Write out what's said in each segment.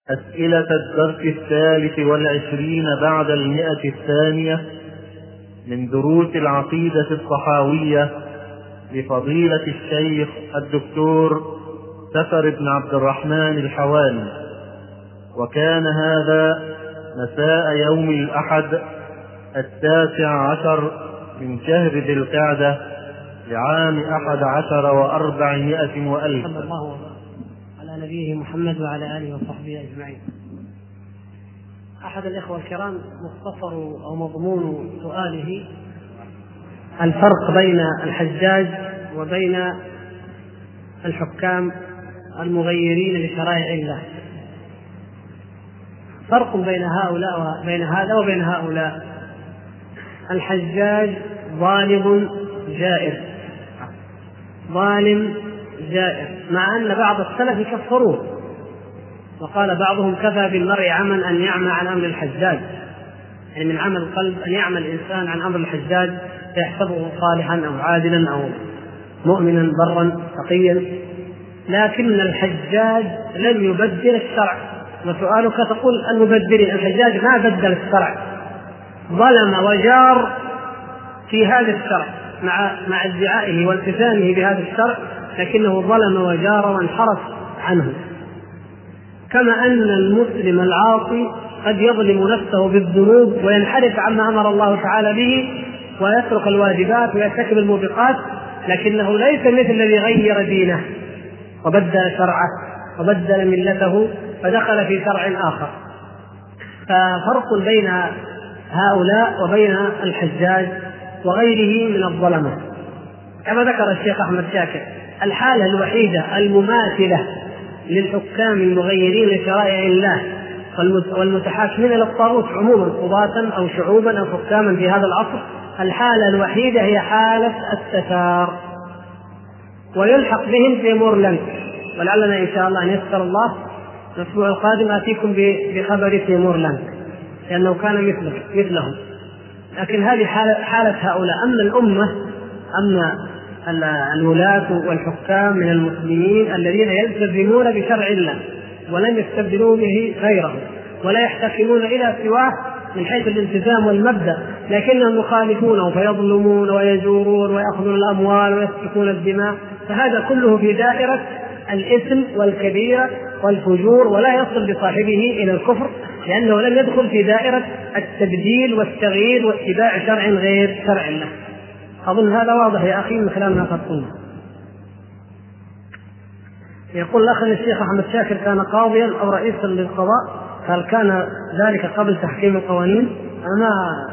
أسئلة الدرس 23 بعد 100 من دروس العقيدة الصحاوية لفضيلة الشيخ الدكتور سفر بن عبد الرحمن الحوالي. وكان هذا مساء يوم الأحد 19 من شهر ذي القعدة لعام 11 و400 وألف. صلى الله على نبيه محمد وعلى آله وصحبه أجمعين. أحد الإخوة الكرام مختصر أو مضمون سؤاله الفرق بين الحجاج وبين الحكام المغيرين لشرائع الله. فرق بين هؤلاء وبين هذا وبين هؤلاء. الحجاج ظالم جائر، ظالم جائر، مع أن بعض السلف كفروه، وقال بعضهم كفى بالمرء عمى أن يعمى عن أمر الحجاج، يعني من عمل القلب أن يعمى الإنسان عن أمر الحجاج فيحسبه صالحا أو عادلا أو مؤمنا برا تقيا. لكن الحجاج لم يبدل الشرع، وسؤالك تقول المبدلين. الحجاج ما بدل الشرع، ظلم وجار في هذا الشرع مع ادعائه والتزامه بهذا الشرع، لكنه ظلم وجار وانحرف عنه. كما أن المسلم العاصي قد يظلم نفسه بالذنوب وينحرف عما أمر الله تعالى به ويترك الواجبات ويرتكب الموبقات، لكنه ليس مثل الذي غير دينه وبدل شرعه وبدل ملته فدخل في شرع آخر. ففرق بين هؤلاء وبين الحجاج وغيره من الظلمة. كما ذكر الشيخ أحمد شاكر، الحالة الوحيدة المماثلة للحكام المغيرين لشرائع الله والمتحاكمين إلى الطاغوت عموما قضاة أو شعوبا أو حكاما في هذا العصر، الحالة الوحيدة هي حالة التتار، ويلحق بهم في مورلاند. ولعلنا إن شاء الله أن يسر الله الأسبوع القادم آتيكم بخبر في مورلاند، لأنه كان مثلهم. لكن هذه حالة هؤلاء. أما الأمة، أما الولاة والحكام من المسلمين الذين يلتزمون بشرع الله ولم يستبدلوا به غيره ولا يحتكمون إلى سواه من حيث الالتزام والمبدأ، لكنهم يخالفونه فيظلمون ويجورون ويأخذون الأموال ويسفكون الدماء، فهذا كله في دائرة الإثم والكبيرة والفجور، ولا يصل بصاحبه إلى الكفر، لأنه لم يدخل في دائرة التبديل والتغيير واتباع شرع غير شرع الله. أظن هذا واضح يا أخي من خلال ما قد قلنا. يقول الأخ الشيخ أحمد شاكر كان قاضيا أو رئيسا للقضاء، هل كان ذلك قبل تحكيم القوانين؟ أنا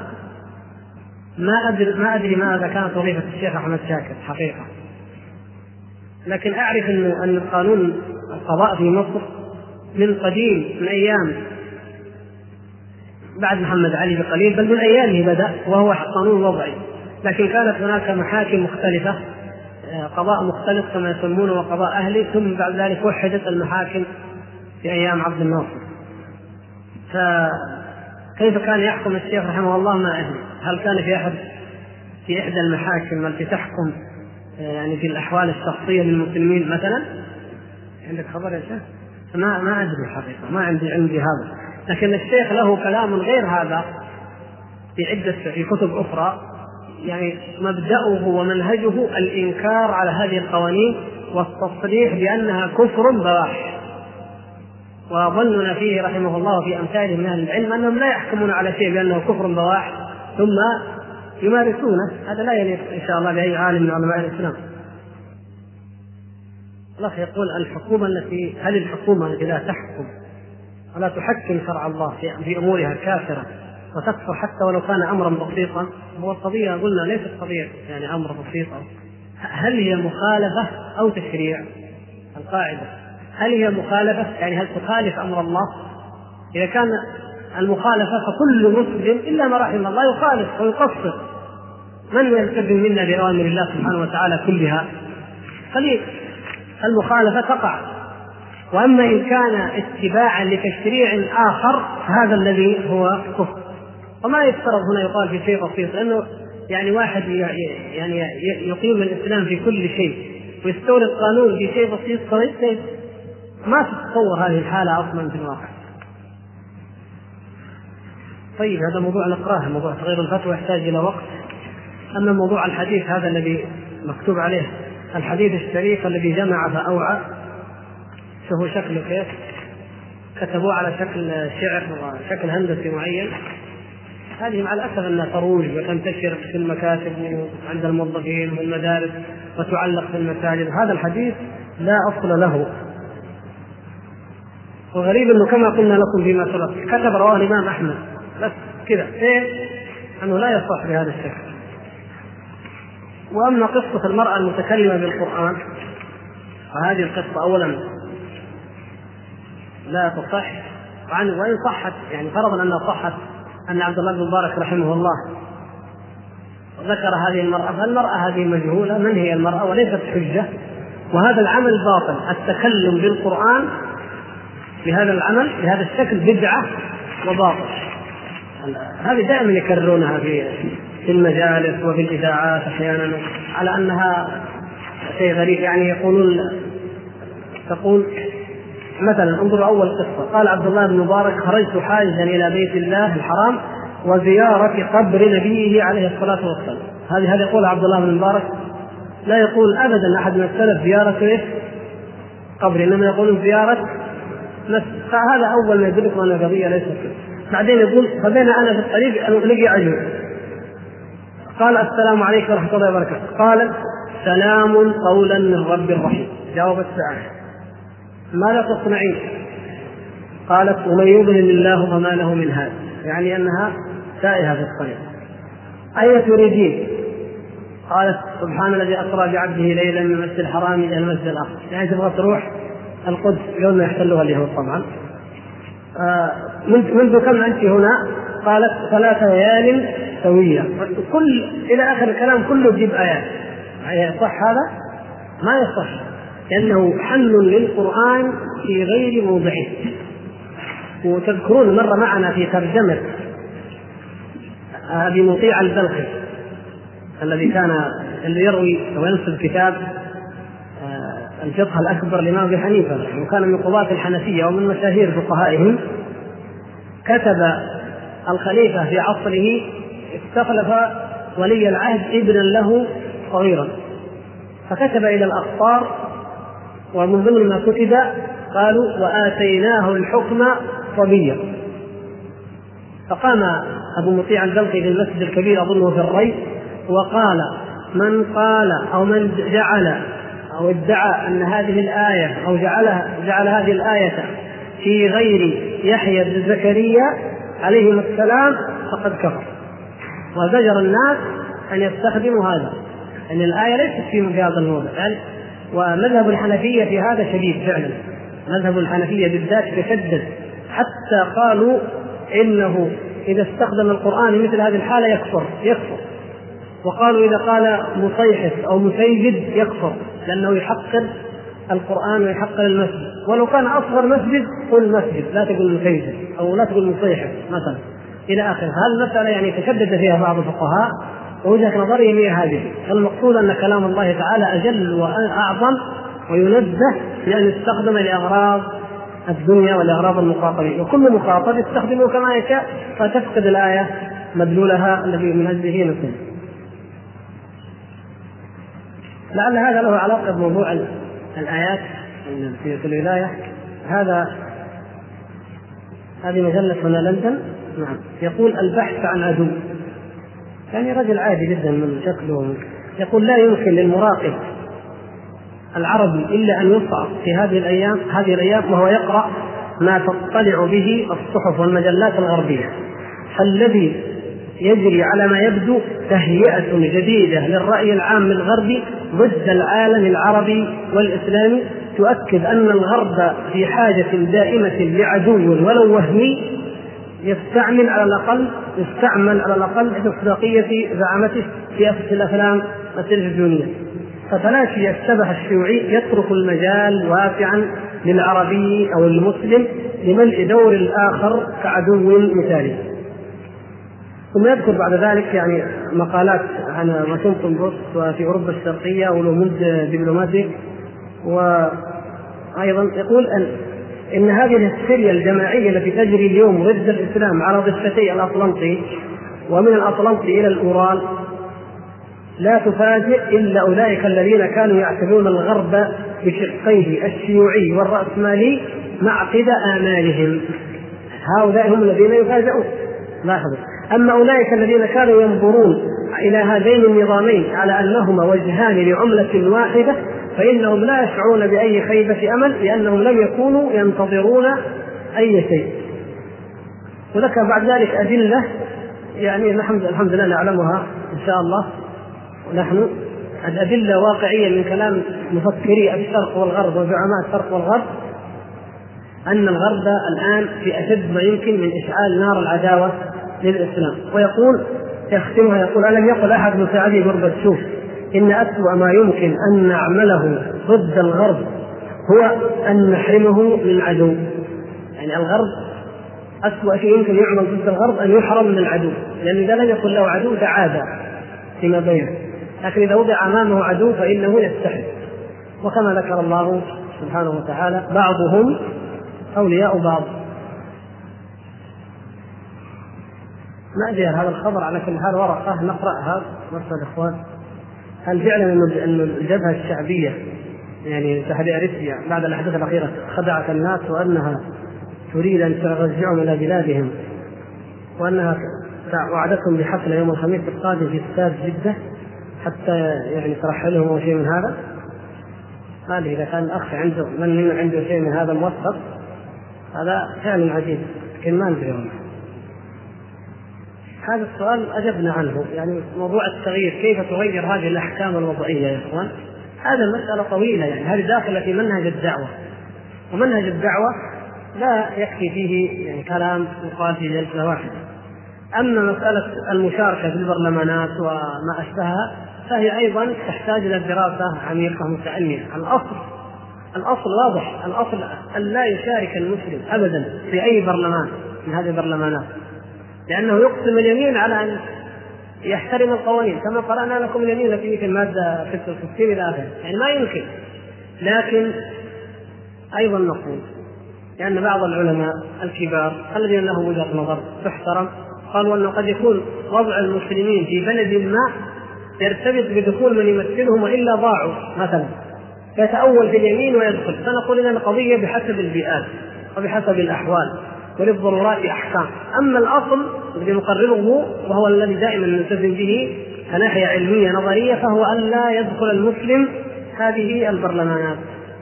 ما أدري ماذا كانت وظيفة الشيخ أحمد شاكر حقيقة، لكن أعرف أن القانون القضاء في مصر من قديم، من أيام بعد محمد علي بقليل، بل من أيامه بدأ، وهو قانون وضعي. لكن كانت هناك محاكم مختلفة، قضاء مختلف كما يسمونه وقضاء أهلي، ثم بعد ذلك وحدت المحاكم في أيام عبد الناصر. فكيف كان يحكم الشيخ رحمه الله ما أدري. هل كان في إحدى المحاكم التي تحكم يعني في الأحوال الشخصية للمسلمين مثلا؟ عندك خبر يا شيخ؟ ما أدري حقيقة، ما عندي هذا. لكن الشيخ له كلام غير هذا في كتب أخرى، يعني مبدأه ومنهجه الإنكار على هذه القوانين والتصريح بأنها كفر بواح. وظننا فيه رحمه الله في أمثاله من أهل العلم أنهم لا يحكمون على شيء بأنه كفر بواح ثم يمارسونه. هذا لا يليق إن شاء الله بأي عالم من علماء الإسلام. الله يقول هل الحكومة التي لا تحكم ولا تحكم شرع الله في أمورها كافرة وتكفر حتى ولو كان أمرا بسيطا؟ هو القضية قلنا ليست قضية يعني أمر بسيط، هل هي مخالفة أو تشريع؟ القاعدة هل هي مخالفة، يعني هل تخالف أمر الله؟ إذا كان المخالفة فكل مسلم إلا ما رحم الله يخالف ويقصر. من يلتزم منا بأوامر الله سبحانه وتعالى كلها؟ قليل. المخالفة تقع. وأما إن كان اتباعا لتشريع آخر فهذا الذي هو كفر. وما يفترض هنا يقال في شيء بسيط، لأنه يعني واحد يعني يقيم الإسلام في كل شيء ويستورد قانون في شيء بسيط صغير، ما تتصور هذه الحالة أصلا في الواقع. طيب هذا موضوع نقراه، موضوع تغيير الفتوى يحتاج إلى وقت. أما موضوع الحديث هذا الذي مكتوب عليه الحديث الشريف الذي جمع فأوعى، شوفوا شكله كيف كتبوه على شكل شعر وشكل هندسي معين. هذه مع الأسف أنها تروج وتنتشر في المكاتب وعند الموظفين والمدارس وتعلق في المساجد. هذا الحديث لا أصل له، وغريب أنه كما قلنا لكم فيما سبق كتب رواه الإمام أحمد بس كذا أنه لا يصح بهذا الشكل. وأما قصة المرأة المتكلمة بالقرآن، فهذه القصة أولا لا تصح، وإن صحت يعني فرضا أنها صحت أن عبد الله بن مبارك رحمه الله ذكر هذه المرأة، فالمرأة هذه مجهولة من هي المرأة وليست حجة، وهذا العمل باطل. التكلم بالقرآن بهذا العمل بهذا الشكل بدعة وباطل. هذه دائما يكررونها في المجالس وفي الإذاعات أحيانا على أنها شيء غريب. يعني تقول مثلا انظروا أول قصة، قال عبد الله بن مبارك: خرجت حاجزا إلى بيت الله الحرام وزيارة قبر نبيه عليه الصلاة والسلام. هذا يقول عبد الله بن مبارك، لا يقول أبدا أحد من السلف زيارة قبر، إنما يقول زيارة مسجد. فهذا أول ما يدرك أن القضية ليست كذا. بعدين يقول: فبين أنا في الطريق أن ألقي عجوز، قال: السلام عليكم ورحمة الله وبركاته. قال: سلام قولا من رب رحيم. جاوبت: ماذا تصنعين؟ قالت: ومن يضلل الله فما له من هاد، يعني أنها تائهة في الطريق. أين تريدين؟ قالت: سبحان الذي أسرى بعبده ليلا من المسجد الحرام إلى المسجد الأقصى، يعني تبغى تروح القدس يوم ما يحتلها اليهود طبعا. منذ كم أنت هنا؟ قالت: 3 ليال سوية. كل إلى آخر الكلام كله تجيب آيات. صح هذا؟ ما يصح، لأنه حل للقرآن في غير موضعه. وتذكرون مرة معنا في ترجمة أبي مطيع البلخي الذي يروي وينسب كتاب الفقه الأكبر للإمام أبي حنيفة، وكان من قضاة الحنفية ومن مشاهير فقهائهم. كتب الخليفة في عصره استخلف ولي العهد ابنا له صغيرا، فكتب إلى الأقطار، ومن ضمن ما كتب قالوا: وآتيناه الحكم صبيا. فقام أبو مطيع البلخي في المسجد الكبير أظنه في الري وقال: من قال أو من جعل أو ادعى أن هذه الآية أو جعل هذه الآية في غير يحيى بن زكريا عليهم السلام فقد كفر. وزجر الناس أن يستخدموا هذا، أن الآية ليست في هذا الموضع. ومذهب الحنفية في هذا شديد فعلا، مذهب الحنفية بالذات تشدد، حتى قالوا إنه إذا استخدم القرآن مثل هذه الحالة يكفر. وقالوا إذا قال مصيحف أو مسيجد يكفر، لأنه يحقر القرآن ويحقر المسجد. ولو كان أصغر مسجد قل مسجد، لا تقول مسيجد أو لا تقول مصيحف مثلا إلى آخره. هذه المسألة يعني تشدد فيها بعض الفقهاء، ووجهة نظرهم هي هذه. المقصود أن كلام الله تعالى أجل وأعظم، وينزه لأن يستخدم لأغراض الدنيا والأغراض المخاطبين، وكل مخاطب يستخدمه كما يشاء، فتفقد الآية مدلولها الذي من أجله نصيب. لعل هذا له علاقة بموضوع الآيات في الولاية. هذه مجلة هنا لندن، نعم، يقول: البحث عن عدو. يعني رجل عادي جدا من شكله، يقول: لا يمكن للمراقب العربي إلا أن يصعد في هذه الأيام وهو يقرأ ما تطلع به الصحف والمجلات الغربية، فالذي يجري على ما يبدو تهيئة جديدة للرأي العام الغربي ضد العالم العربي والإسلامي، تؤكد أن الغرب في حاجة دائمة لعدو ولو وهمي يستعمل على الأقل المصداقية زعامته في الأفلام التلفزيونية. فتلاشي الشبه الشيوعي يترك المجال واسعا للعربي أو المسلم لملء دور الآخر كعدو مثالي. ثم يذكر بعد ذلك يعني مقالات عن واشنطن بوست وفي أوروبا الشرقية ولوموند دبلوماسي. وأيضا يقول إن هذه الهستيريا الجماعية التي تجري اليوم ضد الإسلام على ضفتي الأطلنطي ومن الأطلنطي إلى الأورال لا تفاجئ إلا أولئك الذين كانوا يعتبرون الغرب بشقيه الشيوعي والرأسمالي معقد آمالهم. هؤلاء هم الذين يفاجئون. لاحظوا. أما أولئك الذين كانوا ينظرون إلى هذين النظامين على أنهما وجهان لعملة واحدة فإنهم لا يشعرون بأي خيبة أمل، لأنهم لم يكونوا ينتظرون أي شيء. وذكر بعد ذلك أدلة يعني الحمد لله نعلمها إن شاء الله نحن، الأدلة واقعية من كلام مفكري الشرق والغرب وزعماء الشرق والغرب أن الغرب الآن في أشد ما يمكن من إشعال نار العداوة للإسلام. ويقول يختمها يقول: ألم يقل أحد مساعدي غورباتشوف إن أسوأ ما يمكن أن نعمله ضد الغرب هو أن نحرمه من عدو. يعني الغرب أسوأ شيء يمكن يعمل ضد الغرب أن يحرم من العدو، لأن إذا لم يكن له عدو تعادى فيما بينه، لكن إذا وضع أمامه عدو فإنه يستحي. وكما ذكر الله سبحانه وتعالى: بعضهم أولياء بعض. ما أدري هذا الخبر على كل حال ورقة نقرأها نسأل الإخوان. هل فعلا أن الجبهة الشعبية يعني تحرير أريتريا بعد الأحداث الأخيرة خدعت الناس وأنها تريد أن ترجعهم إلى بلادهم، وأنها وعدتهم بحفلة يوم الخميس القادم في استاد جدة حتى يعني ترحلهم أو شيء من هذا؟ ما أدري إذا كان الأخ عنده من عنده شيء من هذا موثق، هذا فعلا عجيب، لكن ما ندري والله. هذا السؤال أجبنا عنه، يعني موضوع التغيير، كيف تغير هذه الأحكام الوضعية يا إخوان؟ هذا مسألة طويلة، يعني هذه داخلة في منهج الدعوة، ومنهج الدعوة لا يكفي فيه يعني كلام يقال في جلسة واحدة. أما مسألة المشاركة في البرلمانات وما أشبهها فهي أيضا تحتاج إلى دراسة عميقة متأنية. الأصل واضح، الأصل أن لا يشارك المسلم أبدا في أي برلمان من هذه البرلمانات، لأنه يقسم اليمين على أن يحترم القوانين كما قرأنا لكم اليمين في المادة 66 إلى آخره، يعني ما يمكن. لكن أيضا نقول لأن بعض العلماء الكبار الذين لهم وجهة نظر تحترم قالوا أنه قد يكون وضع المسلمين في بلد ما يرتبط بدخول من يمثلهم وإلا ضاعوا مثلا، يتأول في اليمين ويدخل. فنقول إن القضية بحسب البيئات وبحسب الأحوال وللضرورات أحكام. أما الأصل الذي نقرره وهو الذي دائما نلتزم به كناحية علمية نظرية فهو أن لا يدخل المسلم هذه البرلمانات.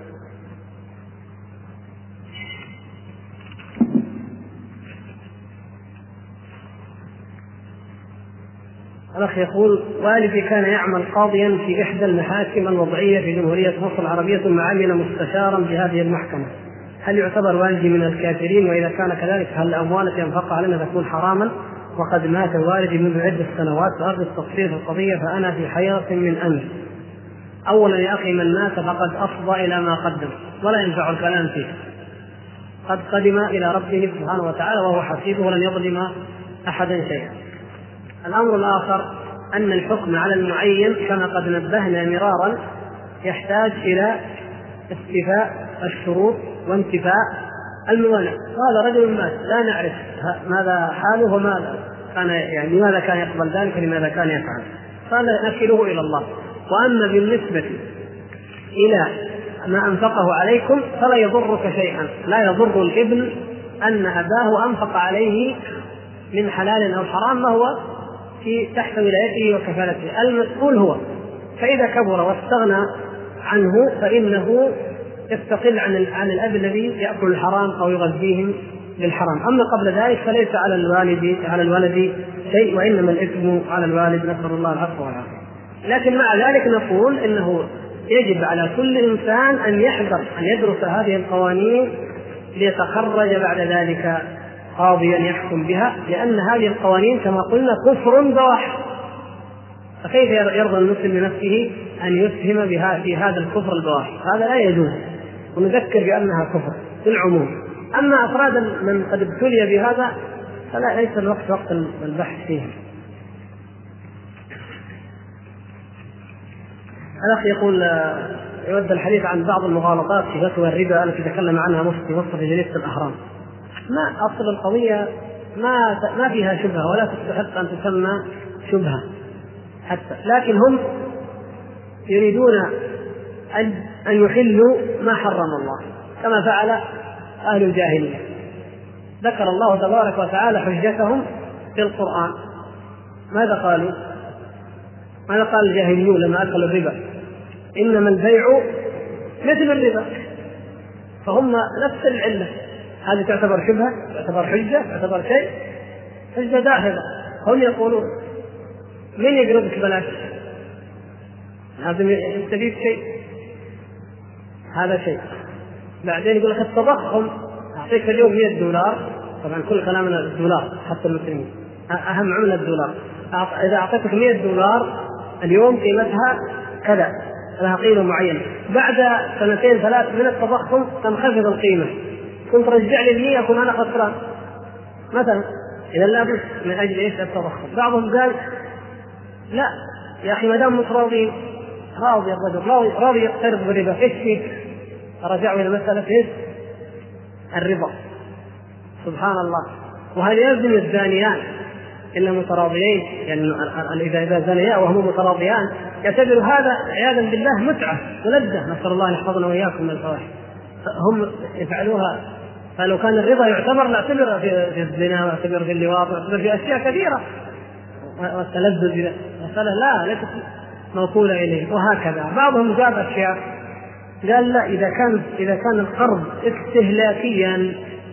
الأخ يقول: والدي كان يعمل قاضيا في إحدى المحاكم الوضعية في جمهورية مصر العربية ثم عمل مستشارا بهذه المحكمة، هل يعتبر والدي من الكافرين؟ وإذا كان كذلك هل الأموال التي أنفقها علينا تكون حراما؟ وقد مات والدي منذ عدة سنوات وأرجو التفصيل في القضية فأنا في حيرة من أمر. أولا يا أخي من مات فقد أفضى إلى ما قدم ولا ينفع الكلام فيه، قد قدم إلى ربه سبحانه وتعالى وهو حسيبه ولن يظلم أحدا شيئا. الأمر الآخر أن الحكم على المعين كما قد نبهنا مرارا يحتاج إلى استيفاء الشروط وانتفاء الموانع. هذا رجل مات لا نعرف ماذا حاله وماذا كان يعني لماذا كان يقبل ذلك ولماذا كان يفعل، فلا نكله إلى الله. وأما بالنسبة إلى ما أنفقه عليكم فلا يضرك شيئا، لا يضر الابن أن أباه أنفق عليه من حلال أو حرام ما هو في تحت ولايته وكفالته، المسؤول هو. فإذا كبر واستغنى عنه فإنه يستقل عن الأب الذي يأكل الحرام أو يغذيهم بالحرام. أما قبل ذلك فليس على الولد شيء، وإنما الإثم على الوالد، نسأل الله العفو والعافية. لكن مع ذلك نقول إنه يجب على كل إنسان أن يحذر أن يدرس هذه القوانين ليتخرج بعد ذلك قاضيا يحكم بها، لأن هذه القوانين كما قلنا كفر بواح، فكيف يرضى المسلم لنفسه أن يسهم بها في هذا الكفر البواح؟ هذا لا يجوز، ونذكر بأنها كفر في العموم. أما أفراد من قد ابتلي بهذا فلا، ليس الوقت وقت البحث فيه. الأخ يقول: يود الحديث عن بعض المغالطات في فتوى الربا التي تكلم عنها مفتي مصر في جريدة الأهرام. ما أصل القضية ما فيها شبهة ولا تستحق أن تسمى شبهة حتى، لكن هم يريدون أن يحلوا ما حرم الله كما فعل أهل الجاهلية. ذكر الله تبارك وتعالى حجتهم في القرآن. ماذا قالوا؟ ماذا قال الجاهليون لما أكلوا الربا؟ إنما البيع مثل الربا. فهم نفس العلة، هذه تعتبر شبهة، تعتبر حجة، تعتبر شيء، حجة داحضة. هم يقولون من يقرضك بلاش؟ هذا يستفيد شيء، هذا شيء. بعدين يقول لك التضخم، أعطيك اليوم $100. طبعا كل كلامنا الدولار حتى المسلمين، أهم عملة الدولار. إذا أعطيتك $100 اليوم قيمتها كذا، لها قيمة معينة. بعد 2-3 من التضخم تنخفض القيمة، كنت رجع لي 100 أكون أنا خسران مثلا. إذا لا بد من أجل إيش؟ التضخم. بعضهم قال لا يا أخي ما دام متراضين، راضي الرجل راضي يقترض بالربا، إيش فيك؟ رجعوا إلى مسألة إيش؟ الربا. سبحان الله. وهل يلزم الزانيان إلا متراضيين؟ يعني إذا زنيا وهم متراضيان يعتبر هذا عياذا بالله متعة ولذة، نسأل الله أن يحفظنا وإياكم من الفواحش. هم يفعلوها. فلو كان الرضا يعتبر نعتبر في الزنا، ونعتبر في اللواط، ونعتبر في أشياء كثيرة، والتلذذ مسألة لا ليست موصولة إليه. وهكذا بعضهم جاب أشياء قال لا، إذا كان القرض استهلاكيا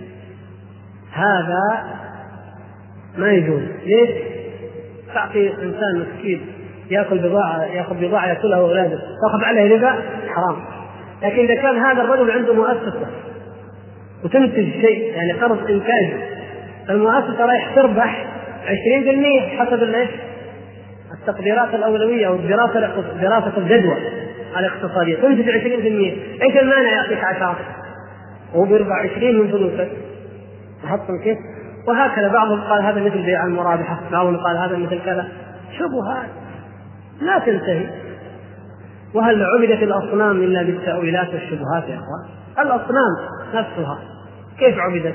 هذا ما يجوز. ليش؟ تعطي إنسان مسكين يأخذ بضاعة يأكلها أولاده تأخذ عليه ربا، حرام. لكن إذا كان هذا الرجل عنده مؤسسة وتنتج شيء، يعني قرض إنتاجي، المؤسسة رايح تربح 20% حسب التقديرات الأولوية أو دراسة الجدوى الاقتصادية، تنتج 20%. إيش المانع يعطيك 10 وهو بيربح 20 من فلوسك؟ تحطم كيف؟ وهكذا. بعضهم قال هذا مثل بيع المرابحة، بعضهم قال هذا مثل كذا. شبهات لا تنتهي. وهل عبدت الأصنام إلا بالتأويلات والشبهات يا أخوان؟ الأصنام نفسها كيف عبدت؟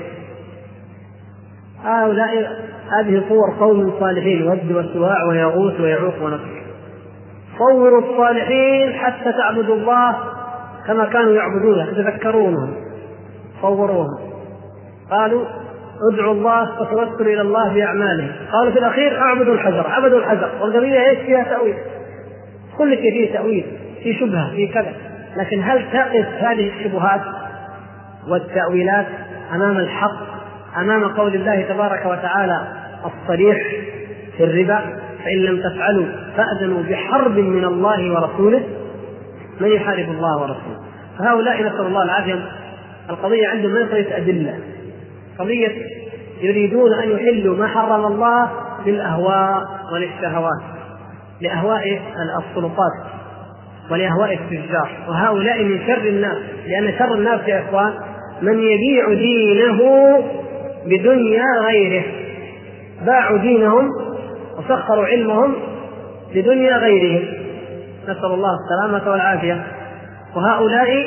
هذه صور قوم صالحين، ود وسواع ويغوث ويعوق ونسر. صوروا الصالحين حتى تعبدوا الله كما كانوا يعبدونه، تذكرونهم، صوروهم. قالوا ادعوا الله فتوسلوا إلى الله بأعمالهم. قالوا في الأخير اعبدوا الحجر، عبدوا الحجر. والقضية ايش فيها؟ تأويل. كل شيء فيه تأويل، في شبهة، في كذا. لكن هل تقف هذه الشبهات والتأويلات أمام الحق، أمام قول الله تبارك وتعالى الصريح في الربا؟ فإن لم تفعلوا فأذنوا بحرب من الله ورسوله. من يحارب الله ورسوله؟ فهؤلاء نسأل الله العافية القضية عندهم من قضية أدلة، قضية يريدون أن يحلوا ما حرم الله للأهواء وللشهوات، لأهواء السلطات ولأهواء التجار. وهؤلاء من شر الناس، لأن شر الناس يا إخوان من يبيع دينه بدنيا غيره. باعوا دينهم وسخروا علمهم لدنيا غيرهم، نسأل الله السلامة والعافية. وهؤلاء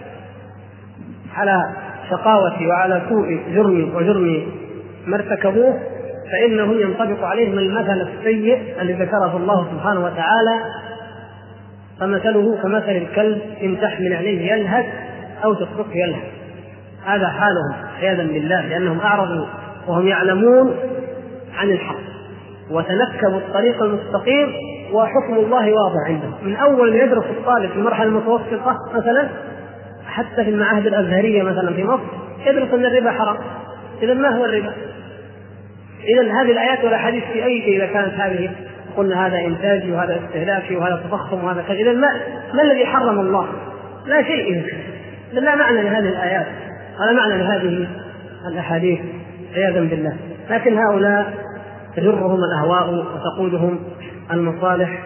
على شقاوة وعلى سوء جرم ما ارتكبوه فإنه ينطبق عليهم المثل السيء الذي ذكره الله سبحانه وتعالى: فمثله كمثل الكلب إن تحمل عليه يلهث أو تتركه يلهث. هذا حالهم عياذا بالله، لأنهم أعرضوا وهم يعلمون عن الحق وتنكبوا الطريق المستقيم، وحكم الله واضح عندهم. من أول ما يدرس الطالب في المرحلة المتوسطة مثلا، حتى في المعاهد الأزهرية مثلا في مصر، يدرس أن الربا حرام. إذا ما هو الربا؟ إذا هذه الآيات والأحاديث في أي شيء إذا كانت هذه قلنا هذا إنتاجي وهذا استهلاكي وهذا تضخم وهذا كذا، إذا ما الذي حرم الله؟ لا شيء. إذا لا معنى لهذه الآيات ولا معنى لهذه الأحاديث عياذا بالله. لكن هؤلاء تجرهم الأهواء وتقودهم المصالح.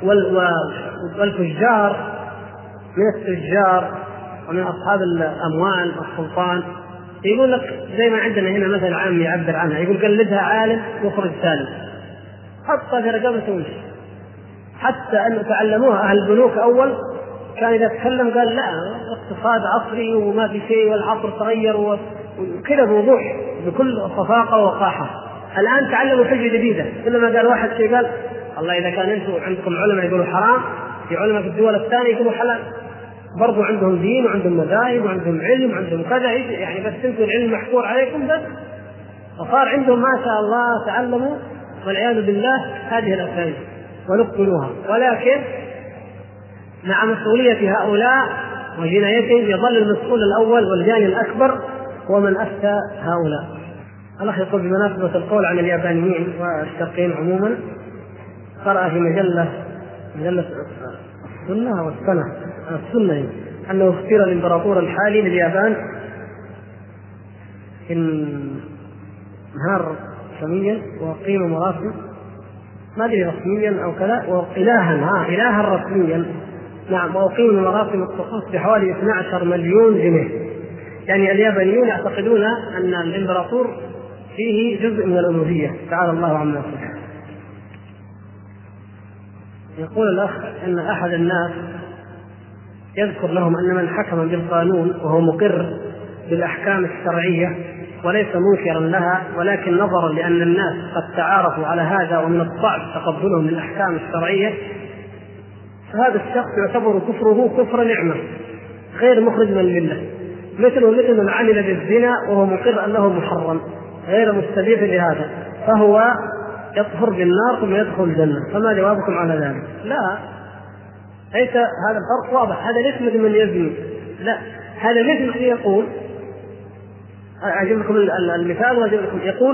والفجار من التجار ومن أصحاب الأموال والسلطان يقول لك زي ما عندنا هنا مثل عام يعبر عنها، يقول قلدها عالم يخرج سالم، حطها في رقبته وامشي. حتى أن تعلموها أهل البنوك أول كان إذا تكلم قال لا اقتصاد عصري وما في شيء والعصر تغير وكذا بوضوح بكل صفاقة ووقاحة. الآن تعلموا حجة جديدة، كلما قال واحد شيء قال الله إذا كان أنتم عندكم علماء يقولوا حرام، في علماء في الدول الثانية يقولوا حلال، برضو عندهم دين وعندهم مذاهب وعندهم علم وعندهم كذا، يعني بس انتم العلم محفور عليكم بس. فصار عندهم ما شاء الله تعلموا والعياذ بالله هذه الأساليب ونقبلوها، ولكن مع مسؤولية هؤلاء وجنايتهم يظل المسؤول الأول والجاني الأكبر هو من أفتى هؤلاء. الله يقول بمناسبة القول عن اليابانيين والشرقيين عموما، قرأ في مجلة السنة والسنة أنه اختير الإمبراطور الحالي لليابان انهار رسميا وقيم مراسم ما أدري رسميا أو كذا إلها رسميا، نعم، وأقيم مراسم الطقوس بحوالي 12 مليون جنيه. يعني اليابانيون يعتقدون أن الإمبراطور فيه جزء من الألوهية، تعالى الله عما يصفون. يقول الأخ أن أحد الناس يذكر لهم أن من حكم بالقانون وهو مقر بالأحكام الشرعية وليس منكرا لها، ولكن نظرا لأن الناس قد تعارفوا على هذا ومن الصعب تقبلهم للأحكام الشرعية، فهذا الشخص يعتبر كفره كفر نعمة غير مخرج من الملة، مثل من عمل بالزنا وهو مقر أنه محرم غير مستبيح لهذا، فهو يكفر بالنار ثم يدخل الجنة. فما جوابكم على ذلك؟ لا، ليس هذا الفرق واضح. هذا ليس مثل من يزني، لا، هذا مثل يقول، أجيب لكم المثال وأجيب لكم، يقول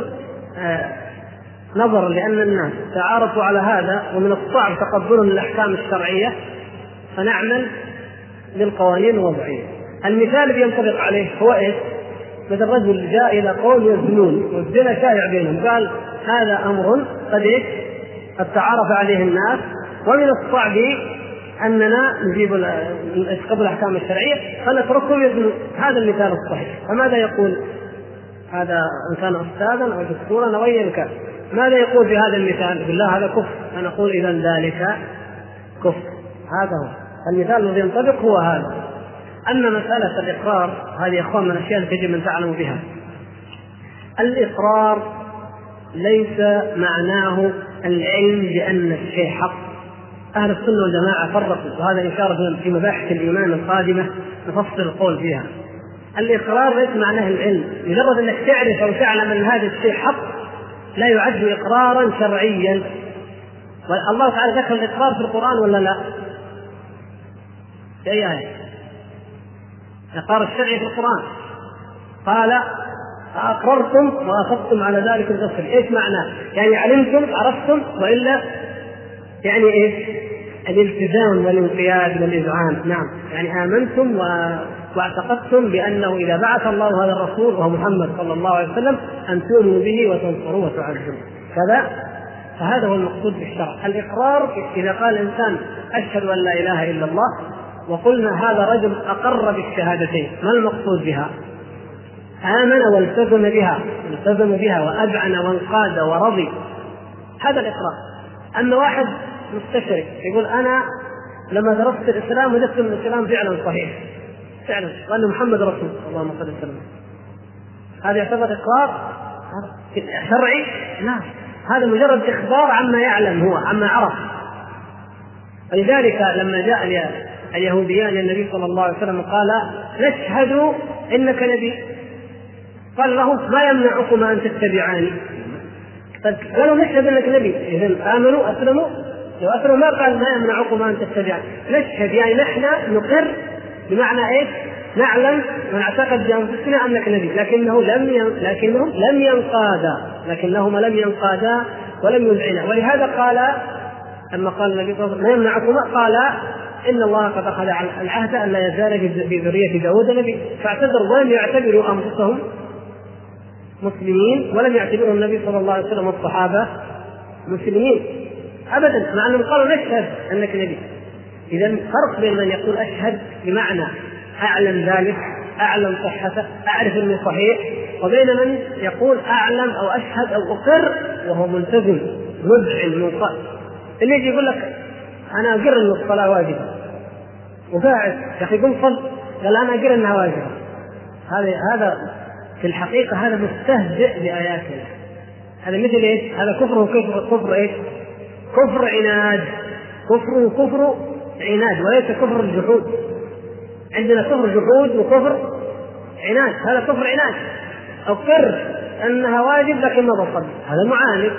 نظرا لأن الناس تعارفوا على هذا ومن الصعب تقبلهم للأحكام الشرعية فنعمل بالقوانين الوضعية. المثال اللي ينطبق عليه هو إيش؟ مثل رجل جاء إلى قوم يزنون والزنا شائع بينهم، قال هذا أمر قد تعارف عليه الناس ومن الصعب أننا نجيب قبل الأحكام الشرعية فنتركهم يزنون. هذا المثال الصحيح. فماذا يقول هذا إن كان أستاذا أو دكتورا أو أيا كان؟ ماذا يقول في هذا المثال؟ بالله هذا كفر، فنقول إذا ذلك كفر. هذا هو المثال الذي ينطبق، هو هذا. أما مسألة الإقرار هذه يا أخوان من الأشياء التي يجب أن تعلموا بها. الإقرار ليس معناه العلم بأن الشيء حق. أهل السنة والجماعة فرقوا، وهذا إن شاء الله في مباحث الإيمان القادمة نفصل القول فيها. الإقرار ليس معناه العلم، مجرد أنك تعرف أو تعلم أن هذا الشيء حق لا يعد إقرارا شرعيا. والله تعالى ذكر الإقرار في القرآن ولا لا؟ في أي آية؟ الإقرار الشرعي في القرآن قال أقررتم وأخذتم على ذلك الغسل. إيش معناه؟ يعني علمتم عرفتم، وإلا يعني إيش؟ الالتزام والانقياد والإذعان. نعم، يعني آمنتم واعتقدتم بأنه إذا بعث الله هذا الرسول وهو محمد صلى الله عليه وسلم أن تؤمنوا به وتنصروه وتعزروه كذا. فهذا هو المقصود بالشرع. الإقرار إذا قال الإنسان أشهد أن لا إله إلا الله وقلنا هذا رجل أقر بالشهادتين، ما المقصود بها؟ آمن والتزم بها وأذعن وانقاد ورضي، هذا الإقرار. أما واحد مستشرك يقول أنا لما درست الإسلام وجدت أن الإسلام فعلا صحيح فعلا وأن محمد رسول اللهم صل وسلم، هذا يعتبر إقرار شرعي؟ لا، هذا مجرد إخبار عما يعلم هو، عما عرف. ولذلك لما جاء اليهوديان للنبي صلى الله عليه وسلم قال نشهد إنك نبي، قال لهم ما يمنعكم أن تتبعاني؟ قالوا نشهد أنك نبي، إذن آمنوا أسلموا. لو أسلموا ما قال ما يمنعكم أن تتبعاني، نشهد يعني نحن نقر، بمعنى إيش؟ نعلم ونعتقد بأنفسنا أنك نبي، لكنهم لم ينقادا ولم يذعنا. ولهذا قال لما قال النبي صلى الله عليه وسلم ما يمنعكما، قال إن الله قد أخذ العهد أن لا يزال في ذرية داود نبي، فاعتذروا ولم يعتبروا أنفسهم مسلمين ولم يعتبروا النبي صلى الله عليه وسلم والصحابة مسلمين أبدا، مع أنهم قالوا نشهد أنك نبي. إذا فرق بين من يقول أشهد بمعنى أعلم ذلك، أعلم صحته، أعرف أنه صحيح، وبين من يقول أعلم أو أشهد أو أقر وهو ملتزم مذعن منقاد. اللي يجي يقول لك أنا أقر أن الصلاة واجبة، وقاعد يا أخي قم صل، قال أنا أقول إنها واجبة. هذا في الحقيقة هذا مستهزئ بآيات الله. هذا مثل إيش؟ هذا كفر إيش؟ كفر عناد، كفر عناد وليس كفر الجحود. عندنا كفر جحود وكفر عناد، هذا كفر عناد. أقر أنها واجب لكن ما بصلي، هذا معاند.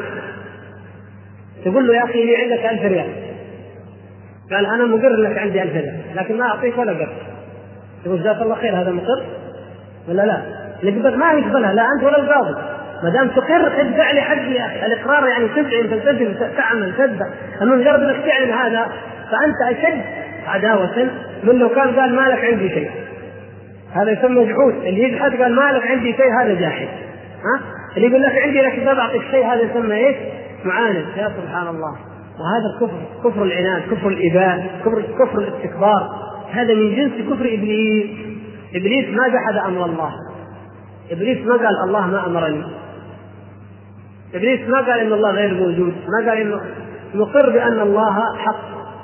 تقول له يا أخي لي عندك 1000 ريال، قال أنا مقر لك عندي 1000 ريال لكن ما أعطيك ولا قرش. تقول جزاك الله خير، هذا مقر ولا لا؟ اللي قبل ما يقبلها لا أنت ولا القاضي. ما دام تقر ادفع لي حقي يا أخي. الإقرار يعني تدعي، تلتزم، تعمل، تدفع. أما مجرد أنك تعلن هذا فأنت أشد عداوة من لو كان قال ما لك عندي شيء. هذا يسمى جحود. اللي يجحد قال ما لك عندي شيء هذا جاحد. اللي يقول لك عندي لكن ما بعطيك شيء هذا يسمى ايش؟ معاند. يا سبحان الله. وهذا الكفر، كفر العناد، كفر الإباء، كفر الاستكبار. هذا من جنس كفر إبليس. إبليس ما جحد أمر الله. إبليس ما قال الله ما أمرني. إبليس ما قال إن الله غير موجود، ما قال إنه نقر بأن الله حق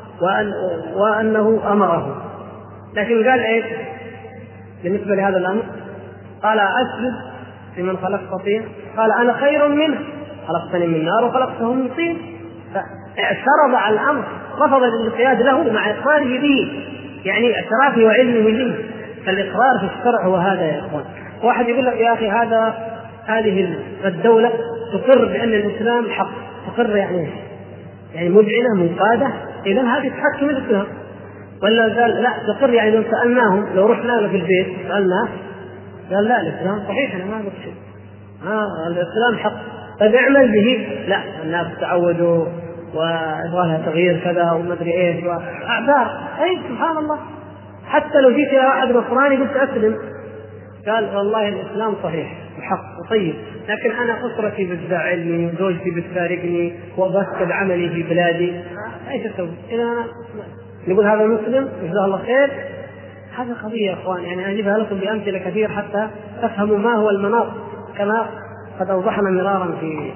وأنه أمره. لكن قال إيش بالنسبة لهذا الأمر؟ قال أسجد لمن خلقت طين، قال أنا خير منه خلقتني من نار وخلقته من طين. فاعترض على الأمر، رفض الانقياد له مع إقراره به، يعني اعترافه وعلمه به. فالإقرار في الشرع هو هذا يا إخوان. واحد يقول لك يا أخي هذه الدولة تقر بأن الإسلام حق، تقر يعني مذعنة منقادة، إذا هذه تحكم الإسلام. ولا قال لا تقر يعني لو سألناهم، لو رحنا له في البيت سألناه قال لا الإسلام صحيح أنا ما قلت شيء، الإسلام حق، طيب اعمل به. لا الناس تعودوا ويبغى لها تغيير كذا وما أدري إيش وأعذار. أي سبحان الله. حتى لو جيت إلى واحد نصراني قلت أسلم، قال والله الإسلام صحيح وحق وطيب، لكن أنا أسرتي بتزعلني وزوجتي بتفارقني وبفقد عملي في بلادي، ايش اسوي؟ إذا أنا نقول هذا مسلم جزاه الله خير. هذا قضية يا اخوان، يعني اجيبها لكم بامثله كثير حتى تفهموا ما هو المناط، كما قد اوضحنا مرارا في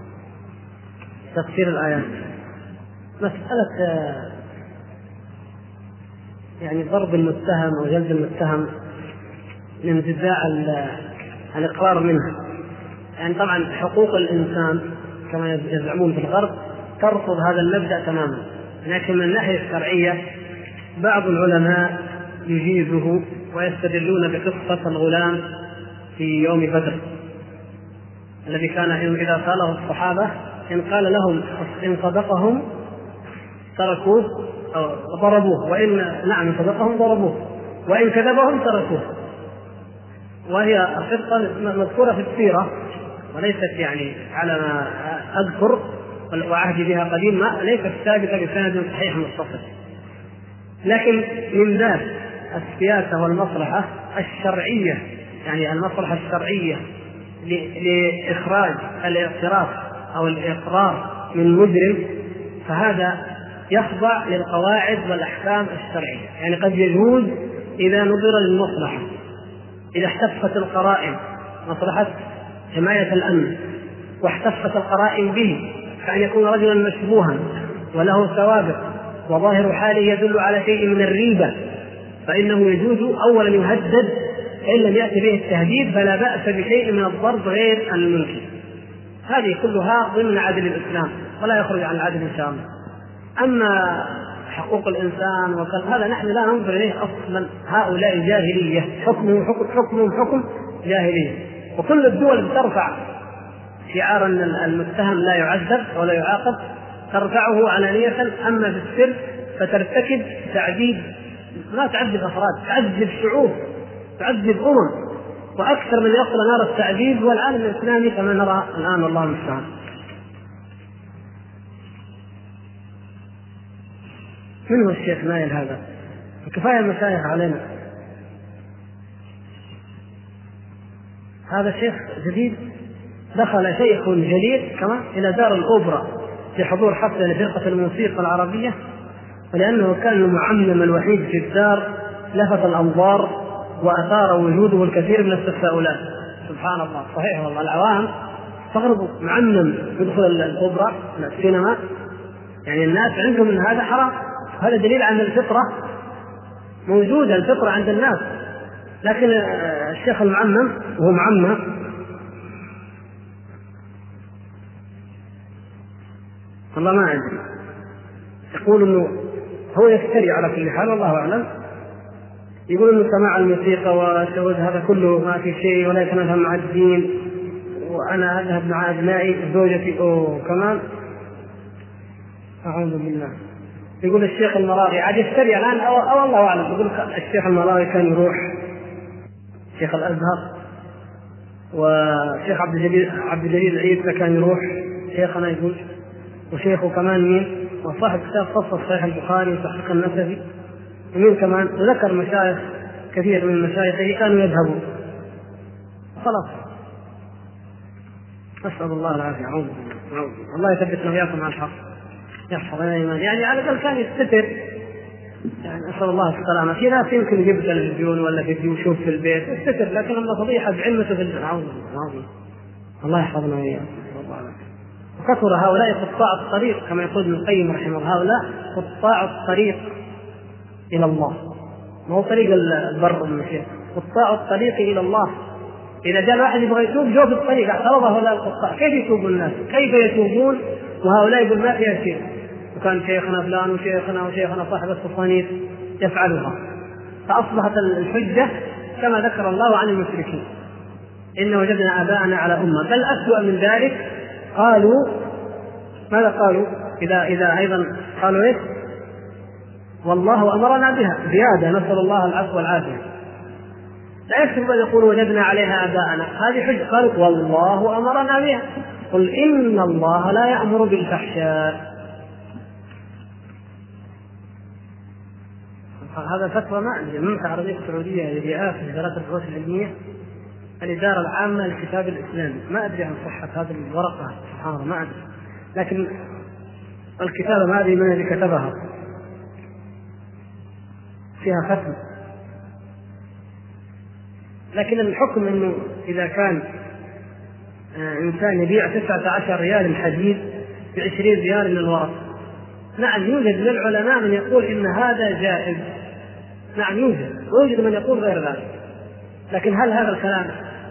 تفسير الايات. مساله يعني ضرب المتهم وجلد المتهم لانتزاع الاقرار منها. يعني طبعا حقوق الانسان كما يزعمون في الغرب ترفض هذا المبدأ تماما، لكن من الناحية الشرعية بعض العلماء يجيزه ويستدلون بقصة الغلام في يوم بدر الذي كان إذا سأله الصحابة إن قال لهم إن صدقهم تركوه أو ضربوه، وإن نعم صدقهم ضربوه، وإن كذبهم تركوه. وهي قصة مذكورة في السيرة وليست يعني على ما أذكر وعهدي بها قديم، ليست ثابتة بسند صحيح متصل. لكن من ذات السياسة والمصلحة الشرعية، يعني المصلحة الشرعية لإخراج الاعتراف أو الإقرار من مجرم، فهذا يخضع للقواعد والأحكام الشرعية. يعني قد يجوز إذا نظر للمصلحة، إذا احتفت القرائن، مصلحة حماية الأمن واحتفت القرائن به، كأن يكون رجلا مشبوها وله سوابق وظاهر حاله يدل على شيء من الريبة، فإنه يجوز أولا يهدد، فإن لم يأتي به التهديد فلا بأس بشيء من الضرب غير الممكن. هذه كلها ضمن عدل الإسلام ولا يخرج عن العدل إن شاء الله. أما حقوق الإنسان هذا نحن لا ننظر إليه أصلا، هؤلاء جاهلية، حكم جاهلية. وكل الدول ترفع شعار أن المتهم لا يعذب ولا يعاقب، ترفعه علانية، أما في السر فترتكب تعذيب، لا تعذب أفراد، تعذب شعوب، تعذب وأكثر من يصل نار التعذيب هو العالم الإسلامي كما نرى الآن والله المستعان. من هو الشيخ نايل هذا؟ كفاية المشايخ علينا. هذا شيخ جديد دخل شيخ جليل كما إلى دار الأوبرا في حضور حفلة لفرقة الموسيقى العربية، ولأنه كان المعمم الوحيد في الدار لفت الأنظار وأثار وجوده الكثير من التساؤلات. سبحان الله، صحيح والله العوام استغربوا، معمم يدخل الأوبرا السينما، يعني الناس عندهم من هذا حرام. هذا دليل على الفطرة موجودة الفطرة عند الناس، لكن الشيخ المعمم وهو معمم والله ما أدري، يقول إنه هو يفتري على كل حال والله أعلم، يقول إنه سماع الموسيقى والشهود هذا كله ما في شيء ولا يتنافى مع الدين، وأنا أذهب مع أبنائي زوجتي كمان أعوذ بالله. يقول الشيخ المراغي عاد يفتري الآن أو الله أعلم، يقول الشيخ المراغي كان يروح شيخ الأزهر، وشيخ عبد الجليل عيسى كان يروح شيخنا يقول، وشيخه كمان مين، وصاحب كتاب فصل صحيح البخاري وتحقيق النسفي، ومين كمان، وذكر مشايخ كثير من مشايخه كانوا يذهبون. خلاص نسأل الله العافية. أعوذ بالله، الله يثبتنا وإياكم على الحق، يحفظ لنا إيمان، يعني على الأقل كان يستتر، يعني أسأل الله السلامة. في ناس يمكن يجيب تلفزيون ولا فيديو يشوف في البيت يستتر، لكن الله فضيحة بعلمته في البيت. أعوذ بالله، الله يحفظنا وإياكم. وكثر هؤلاء قطاع الطريق كما يقول ابن القيم رحمه الله، هؤلاء قطاع الطريق إلى الله، ما هو طريق البر والمشي، قطاع الطريق إلى الله. إذا جاء الواحد يبغى يتوب جو في الطريق اعترض هؤلاء القطاع، كيف يتوب الناس؟ كيف يتوبون وهؤلاء يقول ما فيها شيء؟ وكان شيخنا فلان وشيخنا صاحب الصفانيس يفعلها، فأصبحت الحجة كما ذكر الله عن المشركين، إن وجدنا آباءنا على أمة. بل أسوأ من ذلك، قالوا ماذا قالوا؟ إذا أيضا قالوا إيه؟ والله أمرنا بها زيادة، نسأل الله العفو والعافية. لا يكتب أن يقولوا وجدنا عليها آباءنا، هذه حجة. قالوا والله أمرنا بها، قل إن الله لا يأمر بالفحشاء. هذا فتوى ما عندي، المملكة العربية السعودية لرئاسة إدارات البحوث العلمية، الإدارة العامة للكتاب الإسلامي، ما أدري عن صحة هذه الورقة سبحان الله، ما أدري، لكن الكتابة ما أدري من اللي كتبها، فيها ختم. لكن الحكم أنه إذا كان إنسان يبيع 19 ريال الحديد ب20 ريال من الورق، نعم يوجد من العلماء من يقول إن هذا جائز، نعم يوجد من يقول غير ذلك، لكن هل هذا الكلام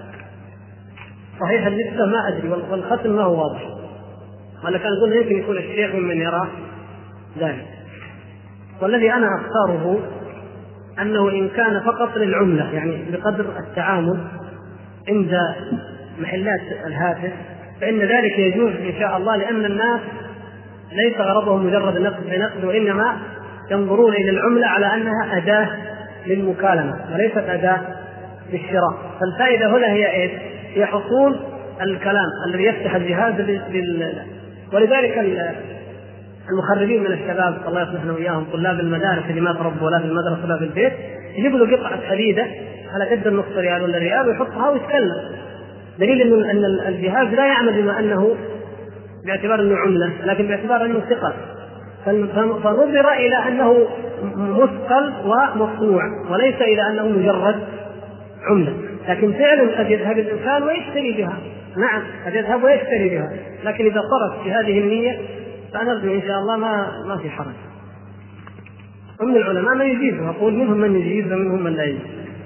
صحيح النسبة؟ ما أدري، والختم ما هو واضح، ولا كان يقول يمكن يكون الشيخ من يراه ذلك. والذي أنا أختاره أنه إن كان فقط للعملة، يعني بقدر التعامل عند محلات الهاتف، فإن ذلك يجوز إن شاء الله، لأن الناس ليس غرضهم مجرد نقد وإنما ينظرون إلى العملة على أنها أداة للمكالمة وليست أداة للشراء. فالفائدة هنا هي إيه؟ هي حصول الكلام الذي يفتح الجهاز ولذلك المخربين من الشباب الله يصلحنا وإياهم، طلاب المدارس اللي ما تربوا لا في المدرسة ولا في البيت، يجيب له قطعة حديدة على قد النص ريال ولا ريال ويحطها ويتكلم، دليل أن الجهاز لا يعمل بما أنه باعتبار أنه عملة، لكن باعتبار أنه ثقل، فنظر إلى أنه مثقل ومصنوع وليس إلى أنه مجرد عملة. لكن فعلا قد يذهب الإنسان ويشتري بها، نعم قد يذهب ويشتري بها، لكن إذا صرف في هذه النية فنرجو إن شاء الله ما في حرج. ومن العلماء من يجيزه، أقول منهم من يجيز ومنهم من لا يجيز.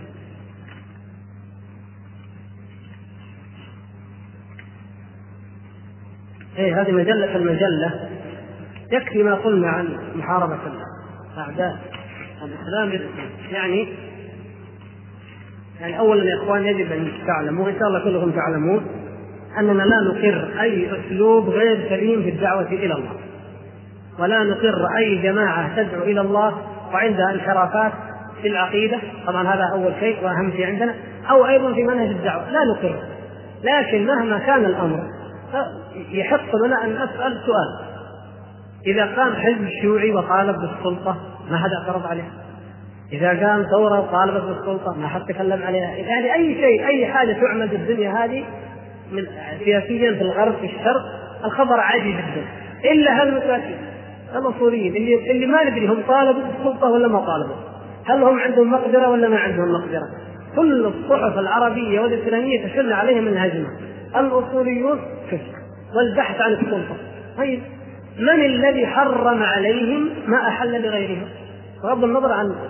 هذه مجلة المجلة، يكفي ما قلنا عن محاربة أعداء الإسلام. يعني أولا يا إخوان يجب أن تعلموا، إن شاء الله كلكم تعلمون، أننا لا نقر أي أسلوب غير سليم في الدعوة إلى الله، ولا نقر أي جماعة تدعو إلى الله وعندها انحرافات في العقيدة، طبعا هذا أول شيء وأهم شيء عندنا، أو أيضا في منهج الدعوة لا نقر. لكن مهما كان الأمر يحق لنا أن نسأل سؤال. إذا قام حزب شيوعي وطالب بالسلطة ما حد اعترض عليه، إذا قام ثورة وطالبت بالسلطة ما حد تكلم عليها، يعني أي شيء أي حاجة تعمل في الدنيا هذه من سياسيا في الغرب في الشرق الخبر عادي جدا، إلا هالمساكين الأصوليين اللي ما ندري هم طالبوا بالسلطة ولا ما طالبوا، هل هم عندهم مقدرة ولا ما عندهم مقدرة. كل الصحف العربية والإسلامية تشن عليهم الهجمة، الأصوليون والبحث عن السلطة. طيب من الذي حرم عليهم ما أحل لغيرهم؟ بغض النظر عن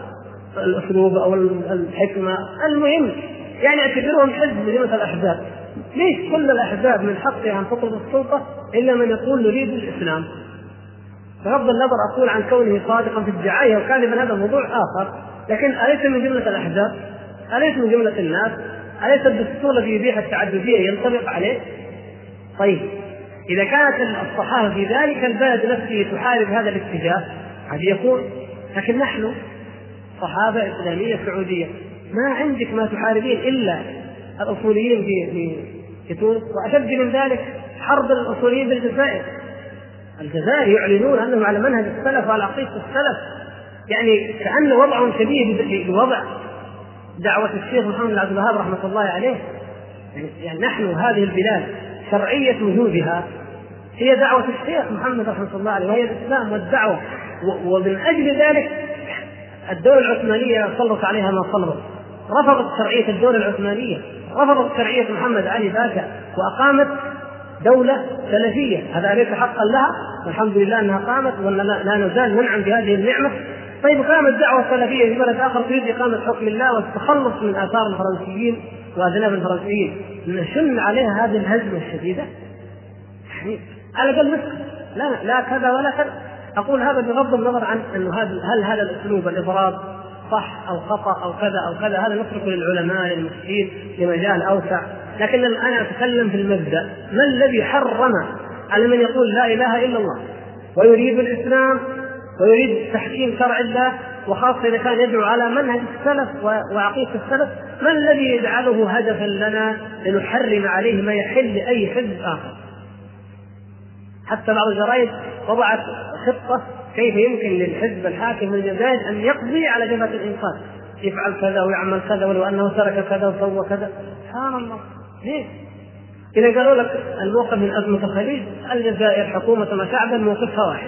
الأسلوب أو الحكمة، المهم يعني اعتبرهم حزب من جملة الأحزاب. ليش كل الأحزاب من حقها أن تطلب السلطة إلا من يقول نريد الإسلام؟ بغض النظر أقول عن كونه صادقا في الدعاية وكاذبا هذا موضوع آخر، لكن أليس من جملة الأحزاب؟ أليس من جملة الناس؟ أليس الدستور الذي يبيح التعددية ينطبق عليه؟ طيب إذا كانت الصحافة في ذلك البلد نفسه تحارب هذا الاتجاه قد يكون، لكن نحن صحافة إسلامية سعودية ما عندك ما تحاربين إلا الأصوليين في تونس، وأشد من ذلك حرب الأصوليين بالجزائر. الجزائر يعلنون أنهم على منهج السلف وعلى عقيدة السلف، يعني كأن وضعهم شبيه بوضع دعوة الشيخ محمد بن عبد الوهاب رحمة الله عليه. يعني نحن هذه البلاد شرعية وجودها هي دعوة الشيخ محمد رحمة الله عليه، وهي الإسلام والدعوة. ومن أجل ذلك الدولة العثمانية سلط عليها ما سلط، رفضت شرعية الدولة العثمانية، رفضت شرعية محمد علي باشا، وأقامت دولة سلفية. هذا ليس حقا لها؟ والحمد لله أنها قامت ولا لا نزال ننعم بهذه النعمة. طيب قامت دعوة سلفية في بلد آخر تريد إقامة حكم الله والتخلص من آثار الفرنسيين وأذناب الفرنسيين، نشن عليها هذه الهزمة الشديدة؟ يعني على الأقل لا كذا ولا كذا. أقول هذا بغض النظر عن أنه هل هذا الأسلوب الإضراب صح أو خطأ أو كذا أو كذا، هذا نتركه للعلماء للمفتين لمجال أوسع. لكن أنا أتكلم في المبدأ، ما الذي حرم على من يقول لا إله إلا الله ويريد الإسلام ويريد تحكيم شرع الله، وخاصة إذا كان يدعو على منهج السلف وعقيدة السلف، ما الذي يجعله هدفا لنا لنحرم عليه ما يحل لأي حزب آخر؟ حتى بعض الجرائد وضعت خطة كيف يمكن للحزب الحاكم من الجزائر أن يقضي على جبهة الإنقاذ، يفعل كذا ويعمل كذا ولو أنه ترك كذا وسوى كذا. سبحان الله. ليه؟ إذا قالوا لك الموقف من أزمة الخليج، الجزائر حكومة وشعبا موقفها واحد،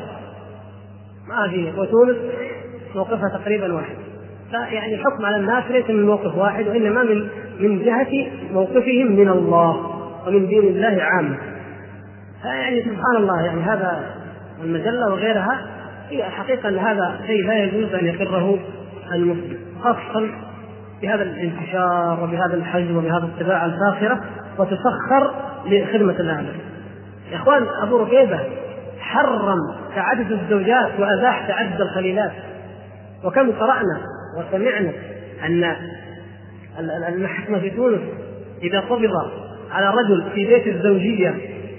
ما فيه، وتونس موقفها تقريبا واحد. يعني الحكم على الناس ليس من موقف واحد، وإنما من جهة موقفهم من الله ومن دين الله عامة. يعني سبحان الله، يعني هذا المجلة وغيرها هي حقيقة أن هذا شيء لا يجوز أن يقره المسلم، خاصة بهذا الانتشار وبهذا الحجم وبهذا الطباعة الفاخرة وتسخر لخدمة الأعلى. يا إخوان، أبو رقيبة حرم تعدد الزوجات وأزاح تعدد الخليلات، وكم قرأنا وسمعنا أن المحكمة في تونس إذا قبض على رجل في بيت الزوجية،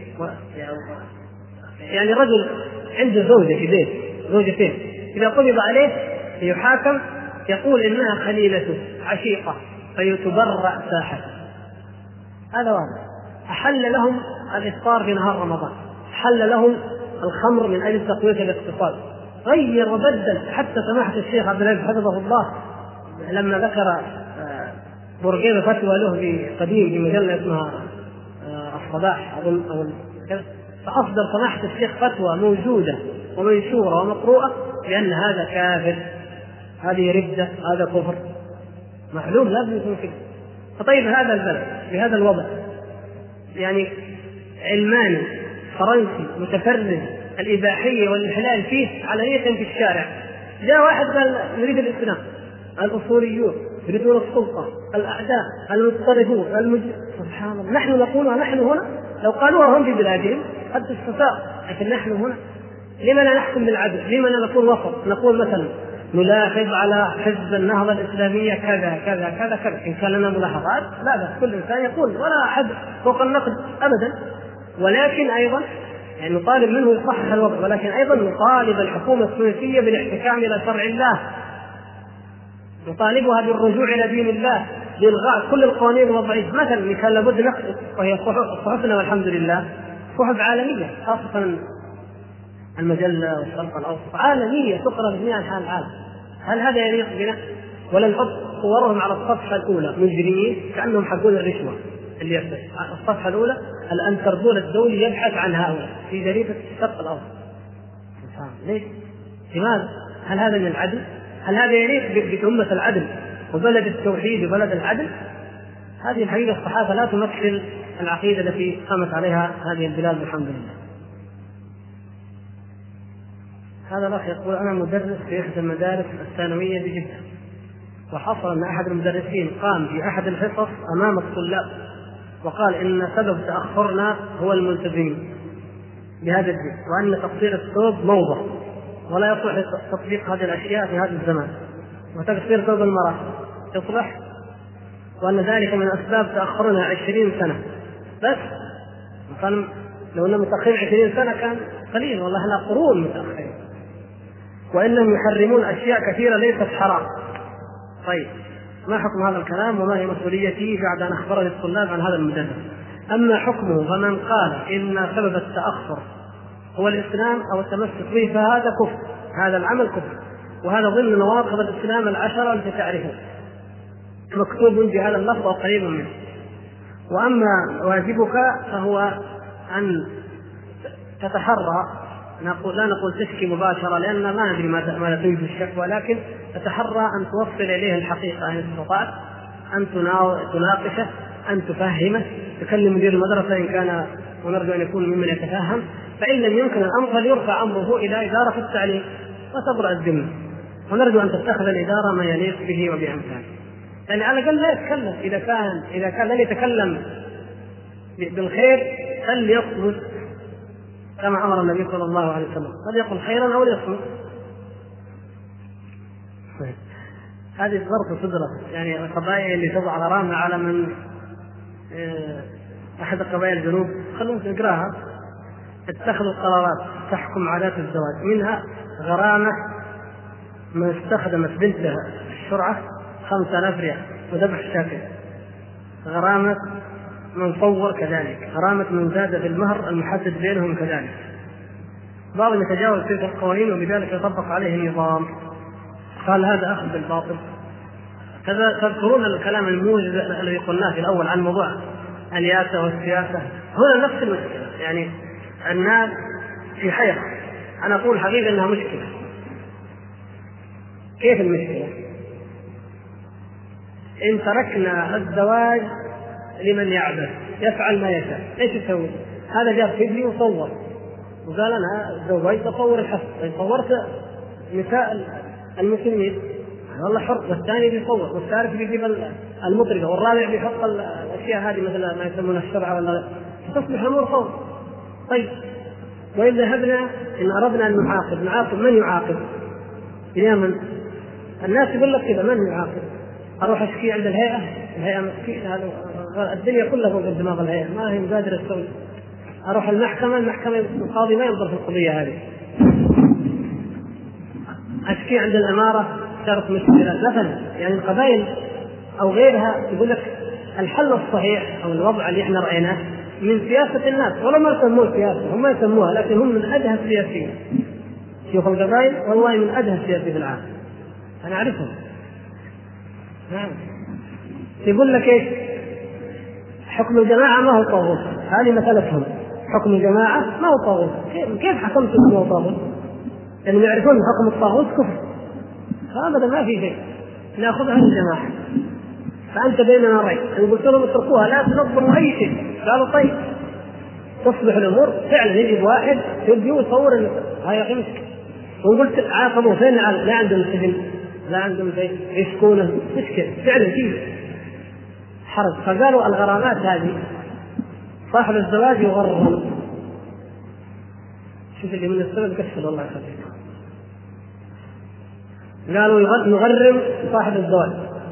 يعني رجل عنده زوجة في بيت، زوجتين، إذا قبض عليه يحاكم يقول إنها خليلته عشيقة فيتبرأ ساحته. هذا واضح. أحل لهم الإفطار في نهار رمضان، حل لهم الخمر من أجل تقوية الاقتصاد، غير وبدل. حتى سماحة الشيخ عبد العزيز حفظه الله لما ذكر بورقيبة فتوى له في قديم في مجلة اسمها الصباح أو كذا، فأصدر سماحة الشيخ فتوى موجودة ومنشورة ومقروءة بأن هذا كافر، هذه ردة، هذا كفر معلوم لازم يكون كده. فطيب هذا البلد بهذا الوضع، يعني علماني فرنسي متفرد، الإباحية والإحلال فيه علنية في الشارع، جاء واحد قال نريد الإسلام، الأصوليون يريدون السلطة، الأعداء المضطربون سبحان الله. نحن نقول ونحن هنا، لو قالوها هم في بلادهم قد استطاع، لكن نحن هنا لما لا نحكم بالعدل؟ لما لا نكون وسط؟ نقول مثلا نلاحظ على حزب النهضة الإسلامية كذا كذا كذا كذا، إن كان لنا ملاحظات لا بأس، كل إنسان يقول ولا أحد فوق النقد أبدا. ولكن أيضا يعني نطالب منه يصحح الوضع، ولكن أيضا نطالب الحكومة التونسية بالاحتكام إلى شرع الله، نطالبها بالرجوع إلى دين الله، بإلغاء كل القوانين الوضعية. مثلا كان لابد نقد، وهي صحفنا والحمد لله صحف عالمية، خاصة المجلة والشرق الأوسط عالمية تقرأ بجميع أنحاء العالم. هل هذا يليق بنا؟ ولا نحط صورهم على الصفحة الأولى مجرمين كأنهم حقون الرشوة اللي يحدث على الصفحة الأولى، الأنتربول الدولي يبحث عن هؤلاء في جريدة الشرق الأوسط. ليش؟ لماذا؟ هل هذا من العدل؟ هل هذا يليق بأمة العدل وبلد التوحيد وبلد العدل؟ هذه الحقيقة الصحافة لا تمثل العقيدة التي قامت عليها هذه البلاد الحمد لله. هذا الأخ يقول أنا مدرس في إحدى المدارس الثانوية بجدة، وحصل أن أحد المدرسين قام في أحد الحصص أمام الطلاب وقال إن سبب تأخرنا هو الملتزمين بهذا الدين، وأن تقصير الثوب موضة ولا يصلح تطبيق هذه الأشياء في هذا الزمان، وتقصير ثوب المرأة يصلح، وأن ذلك من أسباب تأخرنا 20 سنة بس. قال لو أننا متأخرين 20 سنة كان قليل، والله احنا قرون متأخرين، وإنهم يحرمون أشياء كثيرة ليست حرام. طيب ما حكم هذا الكلام وما هي مسؤوليتي بعد أن أخبرني الطلاب عن هذا المدرس؟ أما حكمه فمن قال إن سبب التأخر هو الإسلام أو التمسك به فهذا كفر، هذا العمل كفر، وهذا ضمن نواقض الإسلام العشرة التي تعرفون مكتوب بهذا اللفظ أو قريب منه. وأما واجبك فهو أن تتحرى، لا نقول تشكي مباشرة لأن ما ندري ماذا تريد الشكوى، لكن تتحرى أن توصل إليه الحقيقة إن استطعت، أن تناقشه، أن تفهمه، تكلم مدير المدرسة إن كان، ونرجو أن يكون ممن يتفهم، فإن لم يمكن الأمر فليرفع أمره إلى إدارة التعليم وتبرأ الذمة، ونرجو أن تتخذ الإدارة ما يليق به وبأمثاله. يعني على الأقل لا يتكلم، إذا كان لن يتكلم بالخير فليصمت كما أمر النبي صلى الله عليه وسلم، فليقل خيرا أو ليصمت. هذه ظرف تدرس، يعني القبائل اللي تضع غرامة على من أحد قبائل الجنوب، خلونا نقراها، اتخذوا قرارات تحكم عادات الزواج، منها غرامة من استخدمت بنتها الشرعة 5000 ريال وذبح شاكر، غرامة من صور كذلك، غرامة من زاد في المهر المحدد بينهم كذلك. بعضهم يتجاوز تلك القوانين وبذلك يطبق عليه النظام. قال هذا أخذ بالباطل. كذا تذكرون الكلام الموجز الذي قلناه في الأول عن موضوع الياسة والسياسة، هنا نفس المشكلة، يعني الناس في حيرة. أنا أقول حقيقة أنها مشكلة. كيف المشكلة؟ إن تركنا الزواج لمن يعبث يفعل ما يشاء، ايش يسوي؟ هذا جاب فيديو وصور وقال انا زوجت اصور الحفل، صورت نساء المسلمين والله حر، والثاني بيصور، والثالث بيجيب المطرقه، والرابع بيحط الاشياء هذه مثل ما يسمونها الشرعه، ولا تصبح الامور فوضى. طيب وإن ذهبنا إن أردنا أن نعاقب من يعاقب؟ اليمن الناس يقول لك كذا، من يعاقب؟ أروح أشكي عند الهيئة مسكينة، الدنيا كلها فوق دماغ الهيئة، ما هي قادرة تسوي. أروح المحكمة القاضي ما ينظر في القضية هذه. أشكي عند الإمارة صارت مشكلة مثلا، يعني القبائل أو غيرها يقول لك الحل الصحيح أو الوضع اللي احنا رأيناه من سياسة الناس، ولا ما يسموه سياسة، هم ما يسموها، لكن هم من أدهى السياسيين. شوف القبائل والله من أدهى السياسيين في العالم، أنا أعرفهم. يقول لك إيش؟ حكم الجماعة ما هو طاغوت، هذه مسألتهم. حكم الجماعة ما هو طاغوت، كيف حكمت انه هو طاغوت؟ لأنهم يعرفون حكم الطاغوت كفر، فأبدا ما في شيء، نأخذها الجماعة. فأنت بيننا رأي، إن قلت لهم اتركوها لا تنظروا أي شيء، قالوا طيب، تصبح الأمور فعلا يجب واحد فيديو يصور هاي غمسك، وقلت عاقبوا فين؟ لا عندهم سجن، لا عندهم شيء يشكونه، مشكلة فعلا فيه حرج. فقالوا الغرامات هذه صاحب الزواج يغرم، شوف اللي من السبب كسر الله يخليك، قالوا يغرم صاحب الزواج.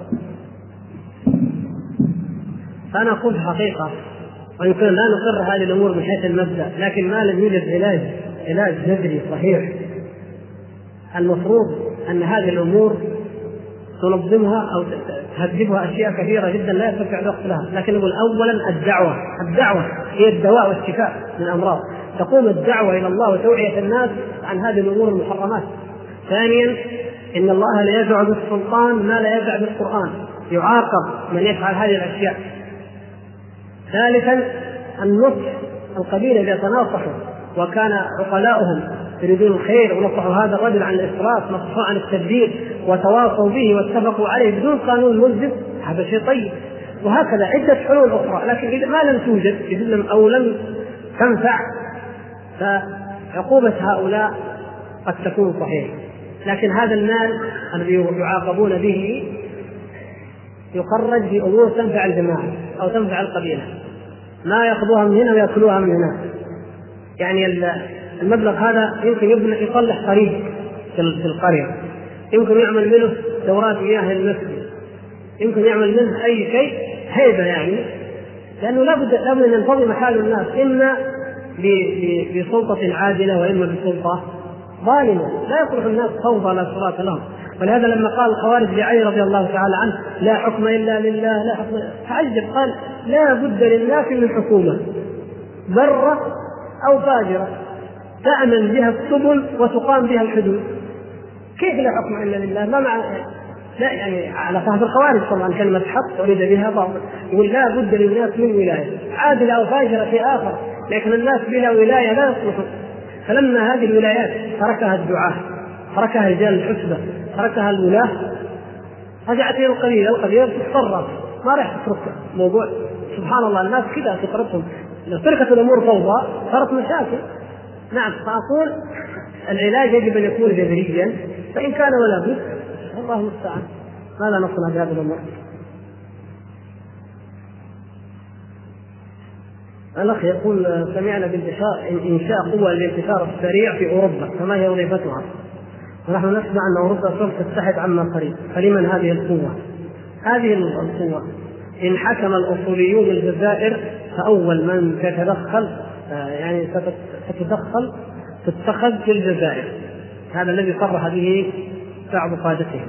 فأنا أقول حقيقة، ويمكن لا نقر هذه الأمور من حيث المبدأ، لكن ما لم يوجد علاج جذري صحيح. المفروض أن هذه الأمور تنظمها أو تهذبها أشياء كثيرة جدا لا يستطيع الوقت لها، لكن نقول أولا الدعوة هي الدواء والشفاء من الأمراض، تقوم الدعوة إلى الله وتوعية الناس عن هذه الأمور المحرمات. ثانيا إن الله لا يدع بالسلطان ما لا يدع بالقرآن، يعاقب من يفعل هذه الأشياء. ثالثا النصح، القبيلة إذا تناصحوا وكان عقلاؤهم يريدون الخير ونصحوا هذا الرجل عن الإسراف، نصحوا عن التدبير وتواصوا به واتفقوا عليه بدون قانون ملزم، هذا شيء طيب. وهكذا عدة حلول أخرى، لكن إذا ما لم توجد أو لم تنفع فعقوبة هؤلاء قد تكون صحيحة. لكن هذا المال الذي يعاقبون به يخرج في أمور تنفع الجماعة أو تنفع القبيلة، ما يأخذوها من هنا ويأكلوها من هنا. يعني المبلغ هذا يمكن يصلح طريق في القرية، يمكن يعمل منه دورات مياه للمسجد، يمكن يعمل منه أي شيء هيبة، يعني لأنه لابد أن ينتظم حال الناس، إما بسلطة عادلة وإما بسلطة ظالمة. لا يصلح الناس فوضى لا صراط لهم. ولهذا لما قال الخوارج لعلي رضي الله تعالى عنه لا حكم إلا لله لا حكم، تعجب، قال لا بد للناس من حكومة برة أو فاجرة تأمن بها السبل وتقام بها الحدود. كيف لا حكم إلا لله؟ ما معنى؟ لا يعني على فهم الخوارج طبعا كلمة حق أريد بها باطل. يقول لا بد للناس من ولاية عادلة أو فاجرة في آخر، لكن الناس بلا ولاية لا يصلح. فلما هذه الولايات تركها الدعاة، تركها رجال الحسبة، تركها الولاة، رجعت إلى القبيلة تتصرف، ما راح تترك موضوع. سبحان الله الناس كذا فطرتهم، لو تركت الأمور فوضى صارت مشاكل. نعم، فأقول العلاج يجب أن يكون جذريا، فإن كان ولا بد الله المستعان. ماذا نصنع بهذه الأمور؟ الأخ يقول سمعنا بإنشاء قوة للانتشار السريع في أوروبا، فما هي وظيفتها؟ ونحن نسمع أن أوروبا سوف تتحد عما قريب، فلمن هذه القوة؟ هذه القوة إن حكم الأصوليون الجزائر فأول من تتدخل يعني تتخذ في الجزائر. هذا الذي صرح به بعض قادتهم.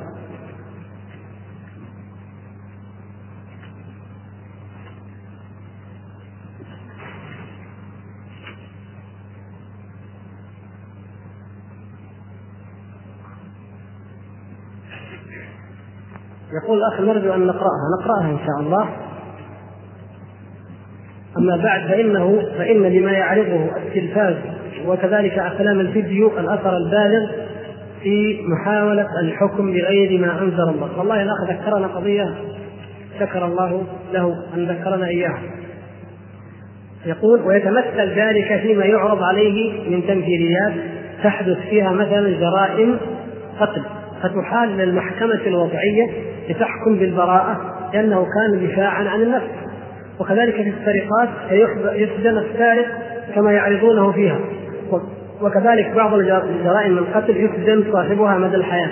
يقول الأخ نرجو أن نقرأها إن شاء الله. أما بعد فإن لما يعرضه التلفاز وكذلك أفلام الفيديو الأثر البالغ في محاولة الحكم بغير ما أنزل الله. والله الأخ ذكرنا قضية شكر الله له أن ذكرنا إياها. يقول ويتمثل ذلك فيما يعرض عليه من تمثيليات تحدث فيها مثلا جرائم قتل، فتحال للمحكمة الوضعية لتحكم بالبراءة لأنه كان دفاعا عن النفس. وكذلك في السرقات يسجن السارق كما يعرضونه فيها، وكذلك بعض الجرائم القتل يسجن صاحبها مدى الحياة،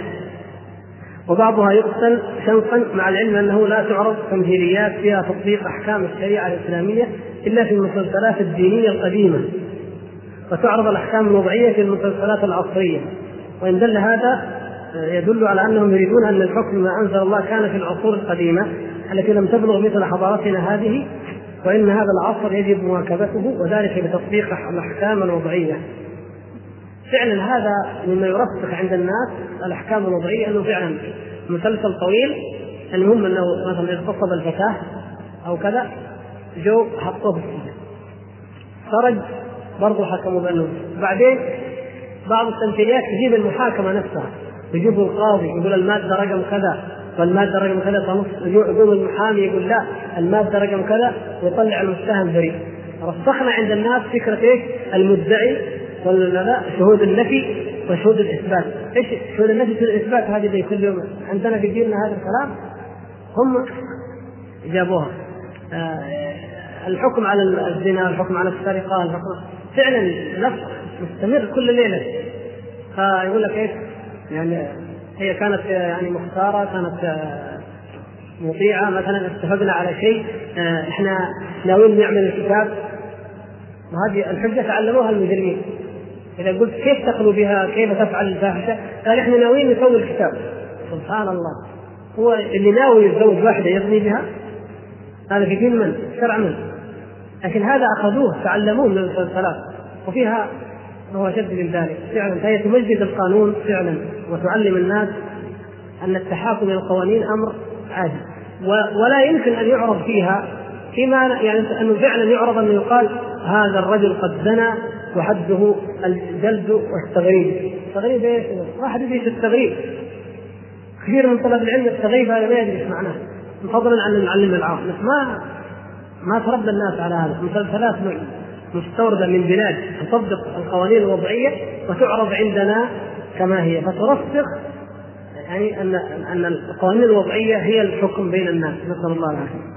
وبعضها يقتل شنقا، مع العلم أنه لا تعرض تمثيليات فيها تطبيق أحكام الشريعة الإسلامية إلا في المسلسلات الدينية القديمة، وتعرض الأحكام الوضعية في المسلسلات العصرية. وإن دل هذا يدل على أنهم يريدون أن الحكم ما أنزل الله كان في العصور القديمة التي لم تبلغ مثل حضارتنا هذه، وإن هذا العصر يجب مواكبته وذلك بتطبيق الأحكام الوضعية. فعلا هذا مما يرسخ عند الناس الأحكام الوضعية، أنه فعلا مسلسل طويل، المهم أنه مثلا اغتصب الفتاة أو كذا، جو حطوه في السجن، خرج برضو حكموا بأنه. بعدين بعض التمثيليات تجيب المحاكمة نفسها، يجيب القاضي يقول المادة رقم كذا والمادة رقم كذا، يقول المحامي يقول لا المادة رقم كذا، ويطلع المتهم بريء. رسخنا عند الناس فكرة إيش؟ المدعي ولا شهود النفي وشهود الإثبات. إيش شهود النفي وشهود الإثبات؟ هذه زي كل يوم عندنا في ديننا هذا الكلام، هم جابوها. الحكم على الزنا، الحكم على السرقة، الحكم فعلا نفس مستمر كل ليلة. فيقول لك إيش يعني هي كانت يعني مختارة، كانت مطيعة، مثلا اتفقنا على شيء، احنا ناويين نعمل الكتاب، وهذه الحجة تعلموها المجرمين. إذا قلت كيف تخلو بها، كيف تفعل الفاحشة، قال احنا ناويين نسوي الكتاب. سبحان الله، هو اللي ناوي يتزوج واحدة يغني بها، هذا في دين من؟ شرع من؟ لكن هذا أخذوه تعلموه من المسلسلات، وفيها هو شد من ذلك. فعلا فهي تمجد القانون فعلا، وتعلم الناس أن التحاكم إلى القوانين أمر عادي، ولا يمكن أن يعرض فيها فيما يعني أنه فعلا يعرض أنه يقال هذا الرجل قد زنى وحده الجلد والتغريب. التغريب ايش؟ واحد يدري التغريب، كثير من طلاب العلم التغريب هذا ما يدري ايش معناه، فضلا عن المعلم العام. ما تربى الناس على هذا. مسلسلات مستوردة من بلاد تطبق القوانين الوضعية وتعرض عندنا كما هي، فترسخ يعني أن القوانين الوضعية هي الحكم بين الناس، نسأل الله العافية.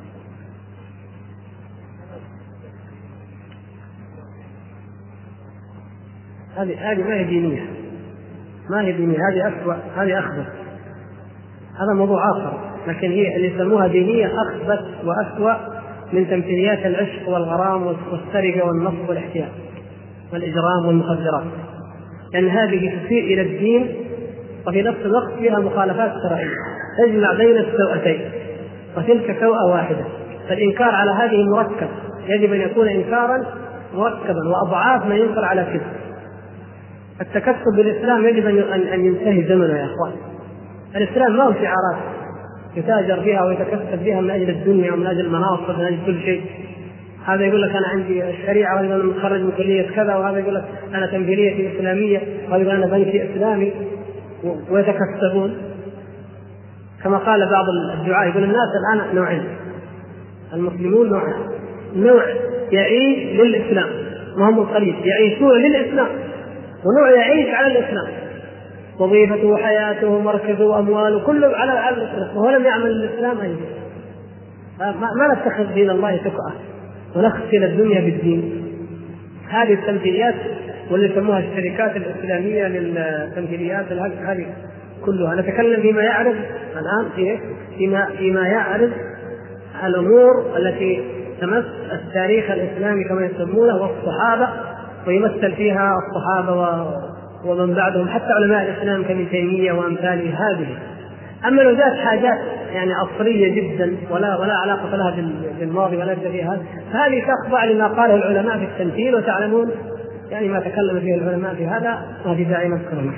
هذه ما هي دينية، ما هي دينية، هذه أسوأ، هذه أخبث، هذا موضوع آخر. لكن هي اللي يسموها دينية أخبث وأسوأ من تمثيليات العشق والغرام والسرقة والنصب والاحتيال والإجرام والمخدرات، لأن هذه تسيء إلى الدين وفي نفس الوقت فيها مخالفات شرعية تجمع بين السوءتين، وتلك سوءة واحدة. فالإنكار على هذه مركب، يجب أن يكون إنكارا مركبا وأضعاف ما ينكر على كذب. التكسب بالإسلام يجب أن ينتهي زمنه يا أخوان. الإسلام ما هو شعارات يتاجر فيها ويتكسب بها من أجل الدنيا ومن أجل المناصب ومن أجل كل شيء. هذا يقول لك أنا عندي الشريعة، وهذا أنا متخرج من كلية كذا، وهذا يقول لك أنا تمثيليتي إسلامية، وهذا يقول أنا بنكي إسلامي، ويتكسبون. كما قال بعض الدعاء يقول الناس الآن نوعين، المسلمون نوعين، نوع يعيش للإسلام وهم القليل يعيشون للإسلام، ونوع يعيش على الإسلام، وظيفته وحياته مركزه وأمواله كله على الإسلام، وهو لم يعمل للإسلام أيضا. ما نتخذ دين الله تكأة ونخسر الدنيا بالدين. هذه التمثيليات واللي يسموها الشركات الإسلامية للتمثيليات هذه كلها. نتكلم فيما يعرض الآن فيما يعرض الأمور التي تمس التاريخ الإسلامي كما يسمونه والصحابة، ويمثل فيها الصحابة ومن بعدهم حتى علماء الإسلام كابن تيمية وأمثاله هذه. أما لو جاءت حاجات يعني عصرية جدا ولا علاقة لها بالماضي ولا فيها، فهذه تخضع لما قاله العلماء في التمثيل، وتعلمون يعني ما تكلم فيه العلماء في هذا، وفي داعي نذكره.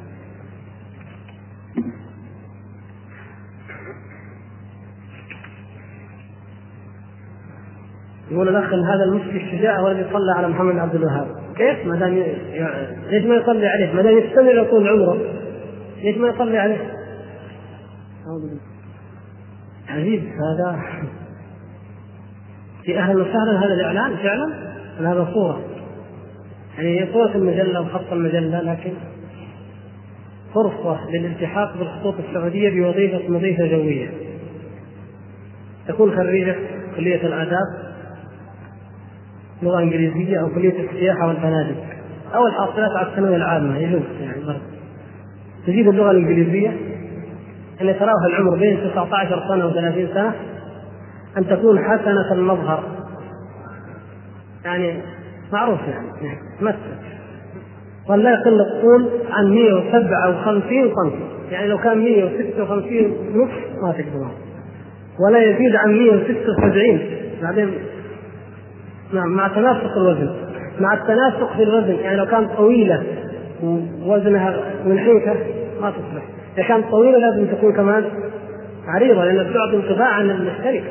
يقول الأخ هذا المفتي الشجاع هو الذي صلى على محمد عبد الوهاب، كيف ما دام ليش ما يصلي عليه؟ ما دام يستمر طول عمره ليش ما يصلي عليه؟ عجيب هذا. في أهل وسهلا هذا الإعلان فعلا، هذا صورة يعني هي صورة المجلة وخط المجلة، لكن فرصة للالتحاق بالخطوط السعودية بوظيفة مضيفة جوية، تكون خريجة كلية الآداب لغة إنجليزية أو كلية السياحة والفنادق أو الحاصلات على الثانوية العامة، يجوز يعني برضه تجيب اللغة الإنجليزية أن يتراوح العمر بين 19 سنة و30 سنة، أن تكون حسنة المظهر يعني معروف يعني مثل، ولا يقل الطول عن 157 سم، يعني لو كان 156 نصف ما تقدر، ولا يزيد عن 176 بعدين مع تناسق الوزن، مع التناسق في الوزن، يعني لو كانت طويلة ووزنها من حيث ما تصلح، إذا كانت طويلة لازم تكون كمان عريضة لأنها تعطي انطباع عن المشترك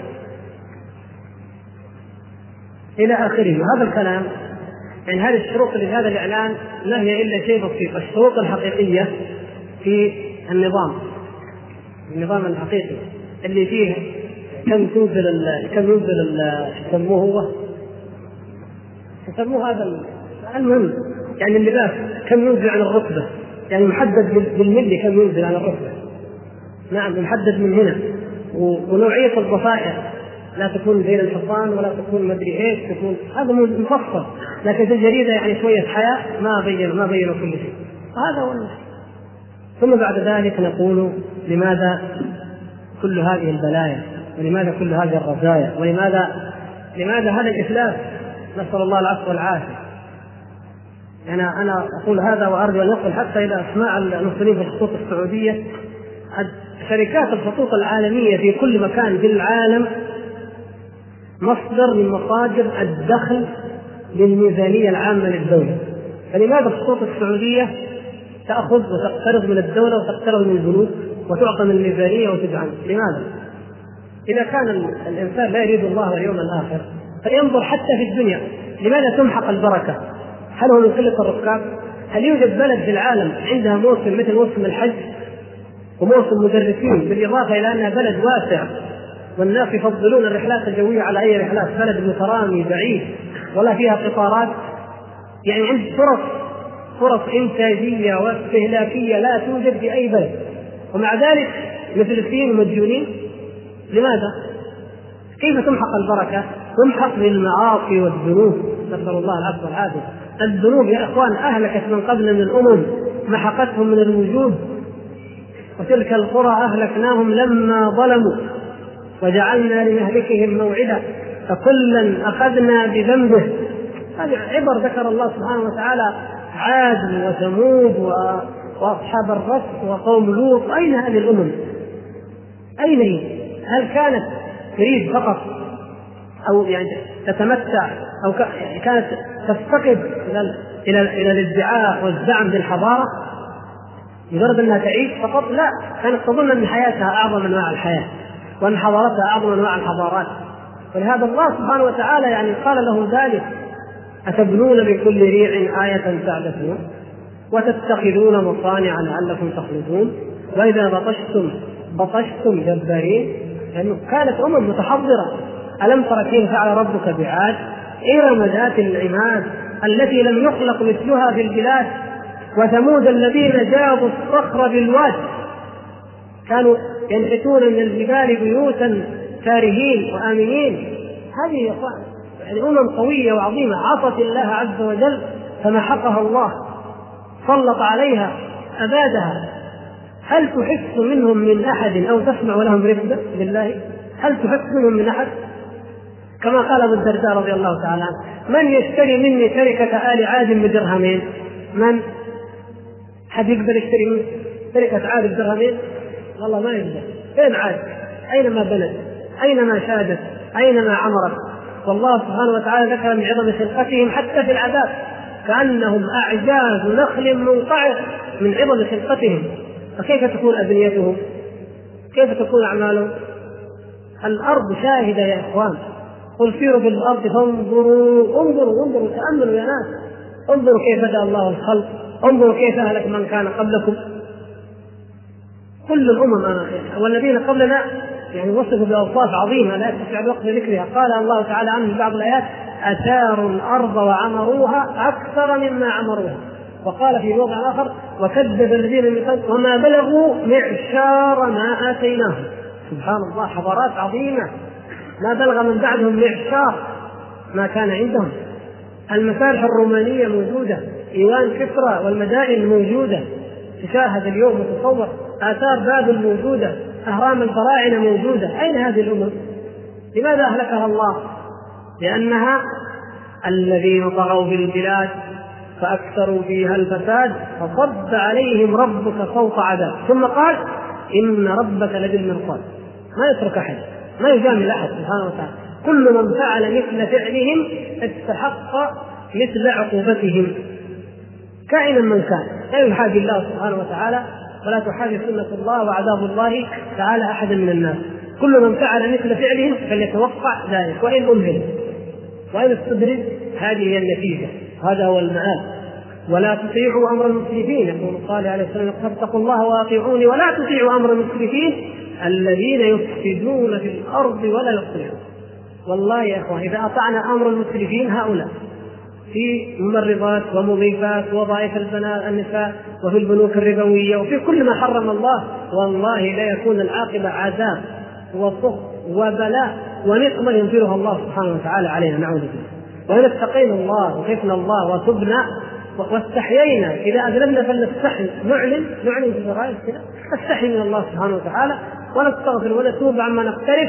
إلى آخره. وهذا الكلام يعني هذه الشروط اللي في هذا الإعلان لا هي إلا شيء بسيط. الشروط الحقيقية في النظام الحقيقي اللي فيه كم ينزل يسموه هذا المهم، يعني اللباس كم ينزل عن الركبة، يعني محدد بالملي كم ينزل عن الركبة، نعم محدد من هنا. ونوعية الضفائر لا تكون زي الحصان ولا تكون مدري ايش، تكون هذا مفصل، لكن في الجريدة يعني شوية حياء ما بينوا كل شيء. هذا هو. ثم بعد ذلك نقول لماذا كل هذه البلايا، ولماذا كل هذه الرزايا، ولماذا هذا الإفلاس؟ نسأل الله العفو والعافية. أنا أقول هذا وأرجو أن نصل حتى إلى أسماع المسؤولين في الخطوط السعودية. شركات الخطوط العالمية في كل مكان في العالم مصدر من مصادر الدخل للميزانية العامة للدولة، فلماذا الخطوط السعودية تأخذ وتقترض من الدولة وتقترض من البنوك وتعطى من الميزانية وتدعم؟ لماذا؟ إذا كان الإنسان لا يريد الله واليوم الآخر فينظر حتى في الدنيا. لماذا تمحق البركة؟ هل هو من قلة الركاب؟ هل يوجد بلد في العالم عندها موسم مثل موسم الحج وموسم مدرسين، بالإضافة إلى أنها بلد واسع والناس يفضلون الرحلات الجوية على أي رحلات، بلد مترامي بعيد ولا فيها قطارات، يعني عند فرص إنتاجية واستهلاكية لا توجد في أي بلد. ومع ذلك مفلسين ومديونين. لماذا؟ كيف تمحق البركة؟ تمحق بالمعاصي والذنوب، نسأل الله العفو والعافية. الذنوب يا إخوان أهلكت من قبل من الأمم، محقتهم من الوجود. وتلك القرى أهلكناهم لما ظلموا وجعلنا لمهلكهم موعدا فكلا أخذنا بذنبه. هذه عبر ذكر الله سبحانه وتعالى عاد وثمود وأصحاب الرس وقوم لوط. أين هذه الأمم؟ أين هي؟ هل كانت تريد فقط أو يعني تتمتع أو كانت تفتقد إلى الادعاء والزعم بالحضارة مجرد أنها تعيش فقط؟ لا، كانت تظن أن حياتها أعظم أنواع الحياة وأن حضارتها أعظم أنواع الحضارات. ولهذا الله سبحانه وتعالى يعني قال له ذلك: أتبنون بكل ريع آية تعبثون وتتخذون مصانع لعلكم تخلدون وإذا بطشتم جبارين. لأنه كانت أمم متحضرة. ألم تر كيف فعل ربك بعاد إرم ذات العماد التي لم يخلق مثلها في البلاد وثمود الذين جابوا الصخر بالواد كانوا ينحتون من الجبال بيوتا فارهين وآمنين. هذه يعني أمم قوية وعظيمة عصت الله عز وجل فمحقها الله، سلط عليها أبادها. هل تحس منهم من أحد أو تسمع لهم رفدة بالله؟ هل تحس منهم من أحد؟ كما قال ابو الدرداء رضي الله تعالى عنه: من يشتري مني شركة آل عاد بدرهمين؟ من حد يقدر يشتري مني شركة عاد بدرهمين؟ والله ما يقدر. فين عاد؟ أينما بلد، أينما شادت، أينما عمرت. والله سبحانه وتعالى ذكر من عظم خلقتهم حتى في العذاب كأنهم أعجاز نخل منقعر من عظم خلقتهم. فكيف تكون أبنيتهم؟ كيف تكون أعمالهم؟ الأرض شاهدة يا إخوان. قل سيروا في الأرض فانظروا تأملوا يا ناس. انظروا كيف بدأ الله الخلق، انظروا كيف أهلك من كان قبلكم. كل الأمم والذين قبلنا يعني وصفوا بأوصاف عظيمة لا يستطيع الوقت ذكرها. قال الله تعالى عنه في بعض الآيات: أثاروا الأرض وعمروها أكثر مما عمروها. وقال في موضع آخر: وكذب الذين من قبلهم وما بلغوا معشار ما آتيناهم. سبحان الله، حضارات عظيمة ما بلغ من بعدهم معشار ما كان عندهم. المسارح الرومانية موجودة، إيوان كسرى والمدائن موجودة تشاهد اليوم وتصور، آثار بابل موجودة، أهرام الفراعنة موجودة. أين هذه الأمم؟ لماذا أهلكها الله؟ لأنها الذين طغوا في البلاد فأكثروا فيها الفساد فصب عليهم ربك صوت عذاب. ثم قال: إن ربك لبالمرصاد. ما يترك أحد، ما يجامل أحد سبحانه وتعالى. كل من فعل مثل فعلهم استحق مثل عقوبتهم كائنا من كان. لا يحاجي الله سبحانه وتعالى ولا تحاجي سنة الله وعذاب الله تعالى أحدا من الناس. كل من فعل مثل فعلهم فليتوقع ذلك، وإن أمهل وإن استدرج هذه هي النتيجة، هذا هو المآل. ولا تطيعوا أمر المسرفين، يقول صالح عليه السلام: اتقوا الله وأطيعوني ولا تطيعوا أمر المسرفين الذين يفسدون في الأرض ولا يصلحون. والله يا أخوان إذا أطعنا أمر المسرفين هؤلاء في ممرضات ومضيفات ووظائف النساء وفي البنوك الربوية وفي كل ما حرم الله، والله لا يكون العاقبة عذاب وسخط وبلاء ونقمة ينزلها الله سبحانه وتعالى علينا، نعوذ بالله. وإن اتقينا الله وخفنا الله وتبنا واستحيينا، إذا أذنبنا فلنستحي، نعلن في الجرائد كذا، نستحي من الله سبحانه وتعالى ونستغفر ونتوب عما نقترف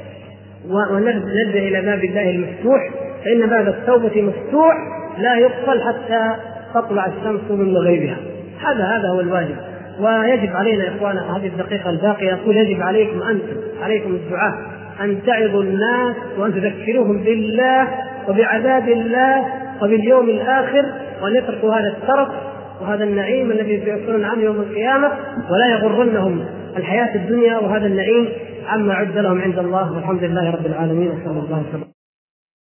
ونلجأ إلى باب الله المفتوح، فإن باب التوبة مفتوح لا يقفل حتى تطلع الشمس من مغربها. هذا هو الواجب. ويجب علينا يا إخوانا هذه الدقيقة الباقية أقول يجب عليكم عليكم الدعاء أن تعظوا الناس وأن تذكروهم بالله وبعذاب الله وباليوم الآخر، وأن يتركوا هذا الترف وهذا النعيم الذي سيكون عنه يوم القيامة، ولا يغرنهم الحياة الدنيا وهذا النعيم عما عد لهم عند الله. والحمد لله رب العالمين. صلى الله عليه وسلم.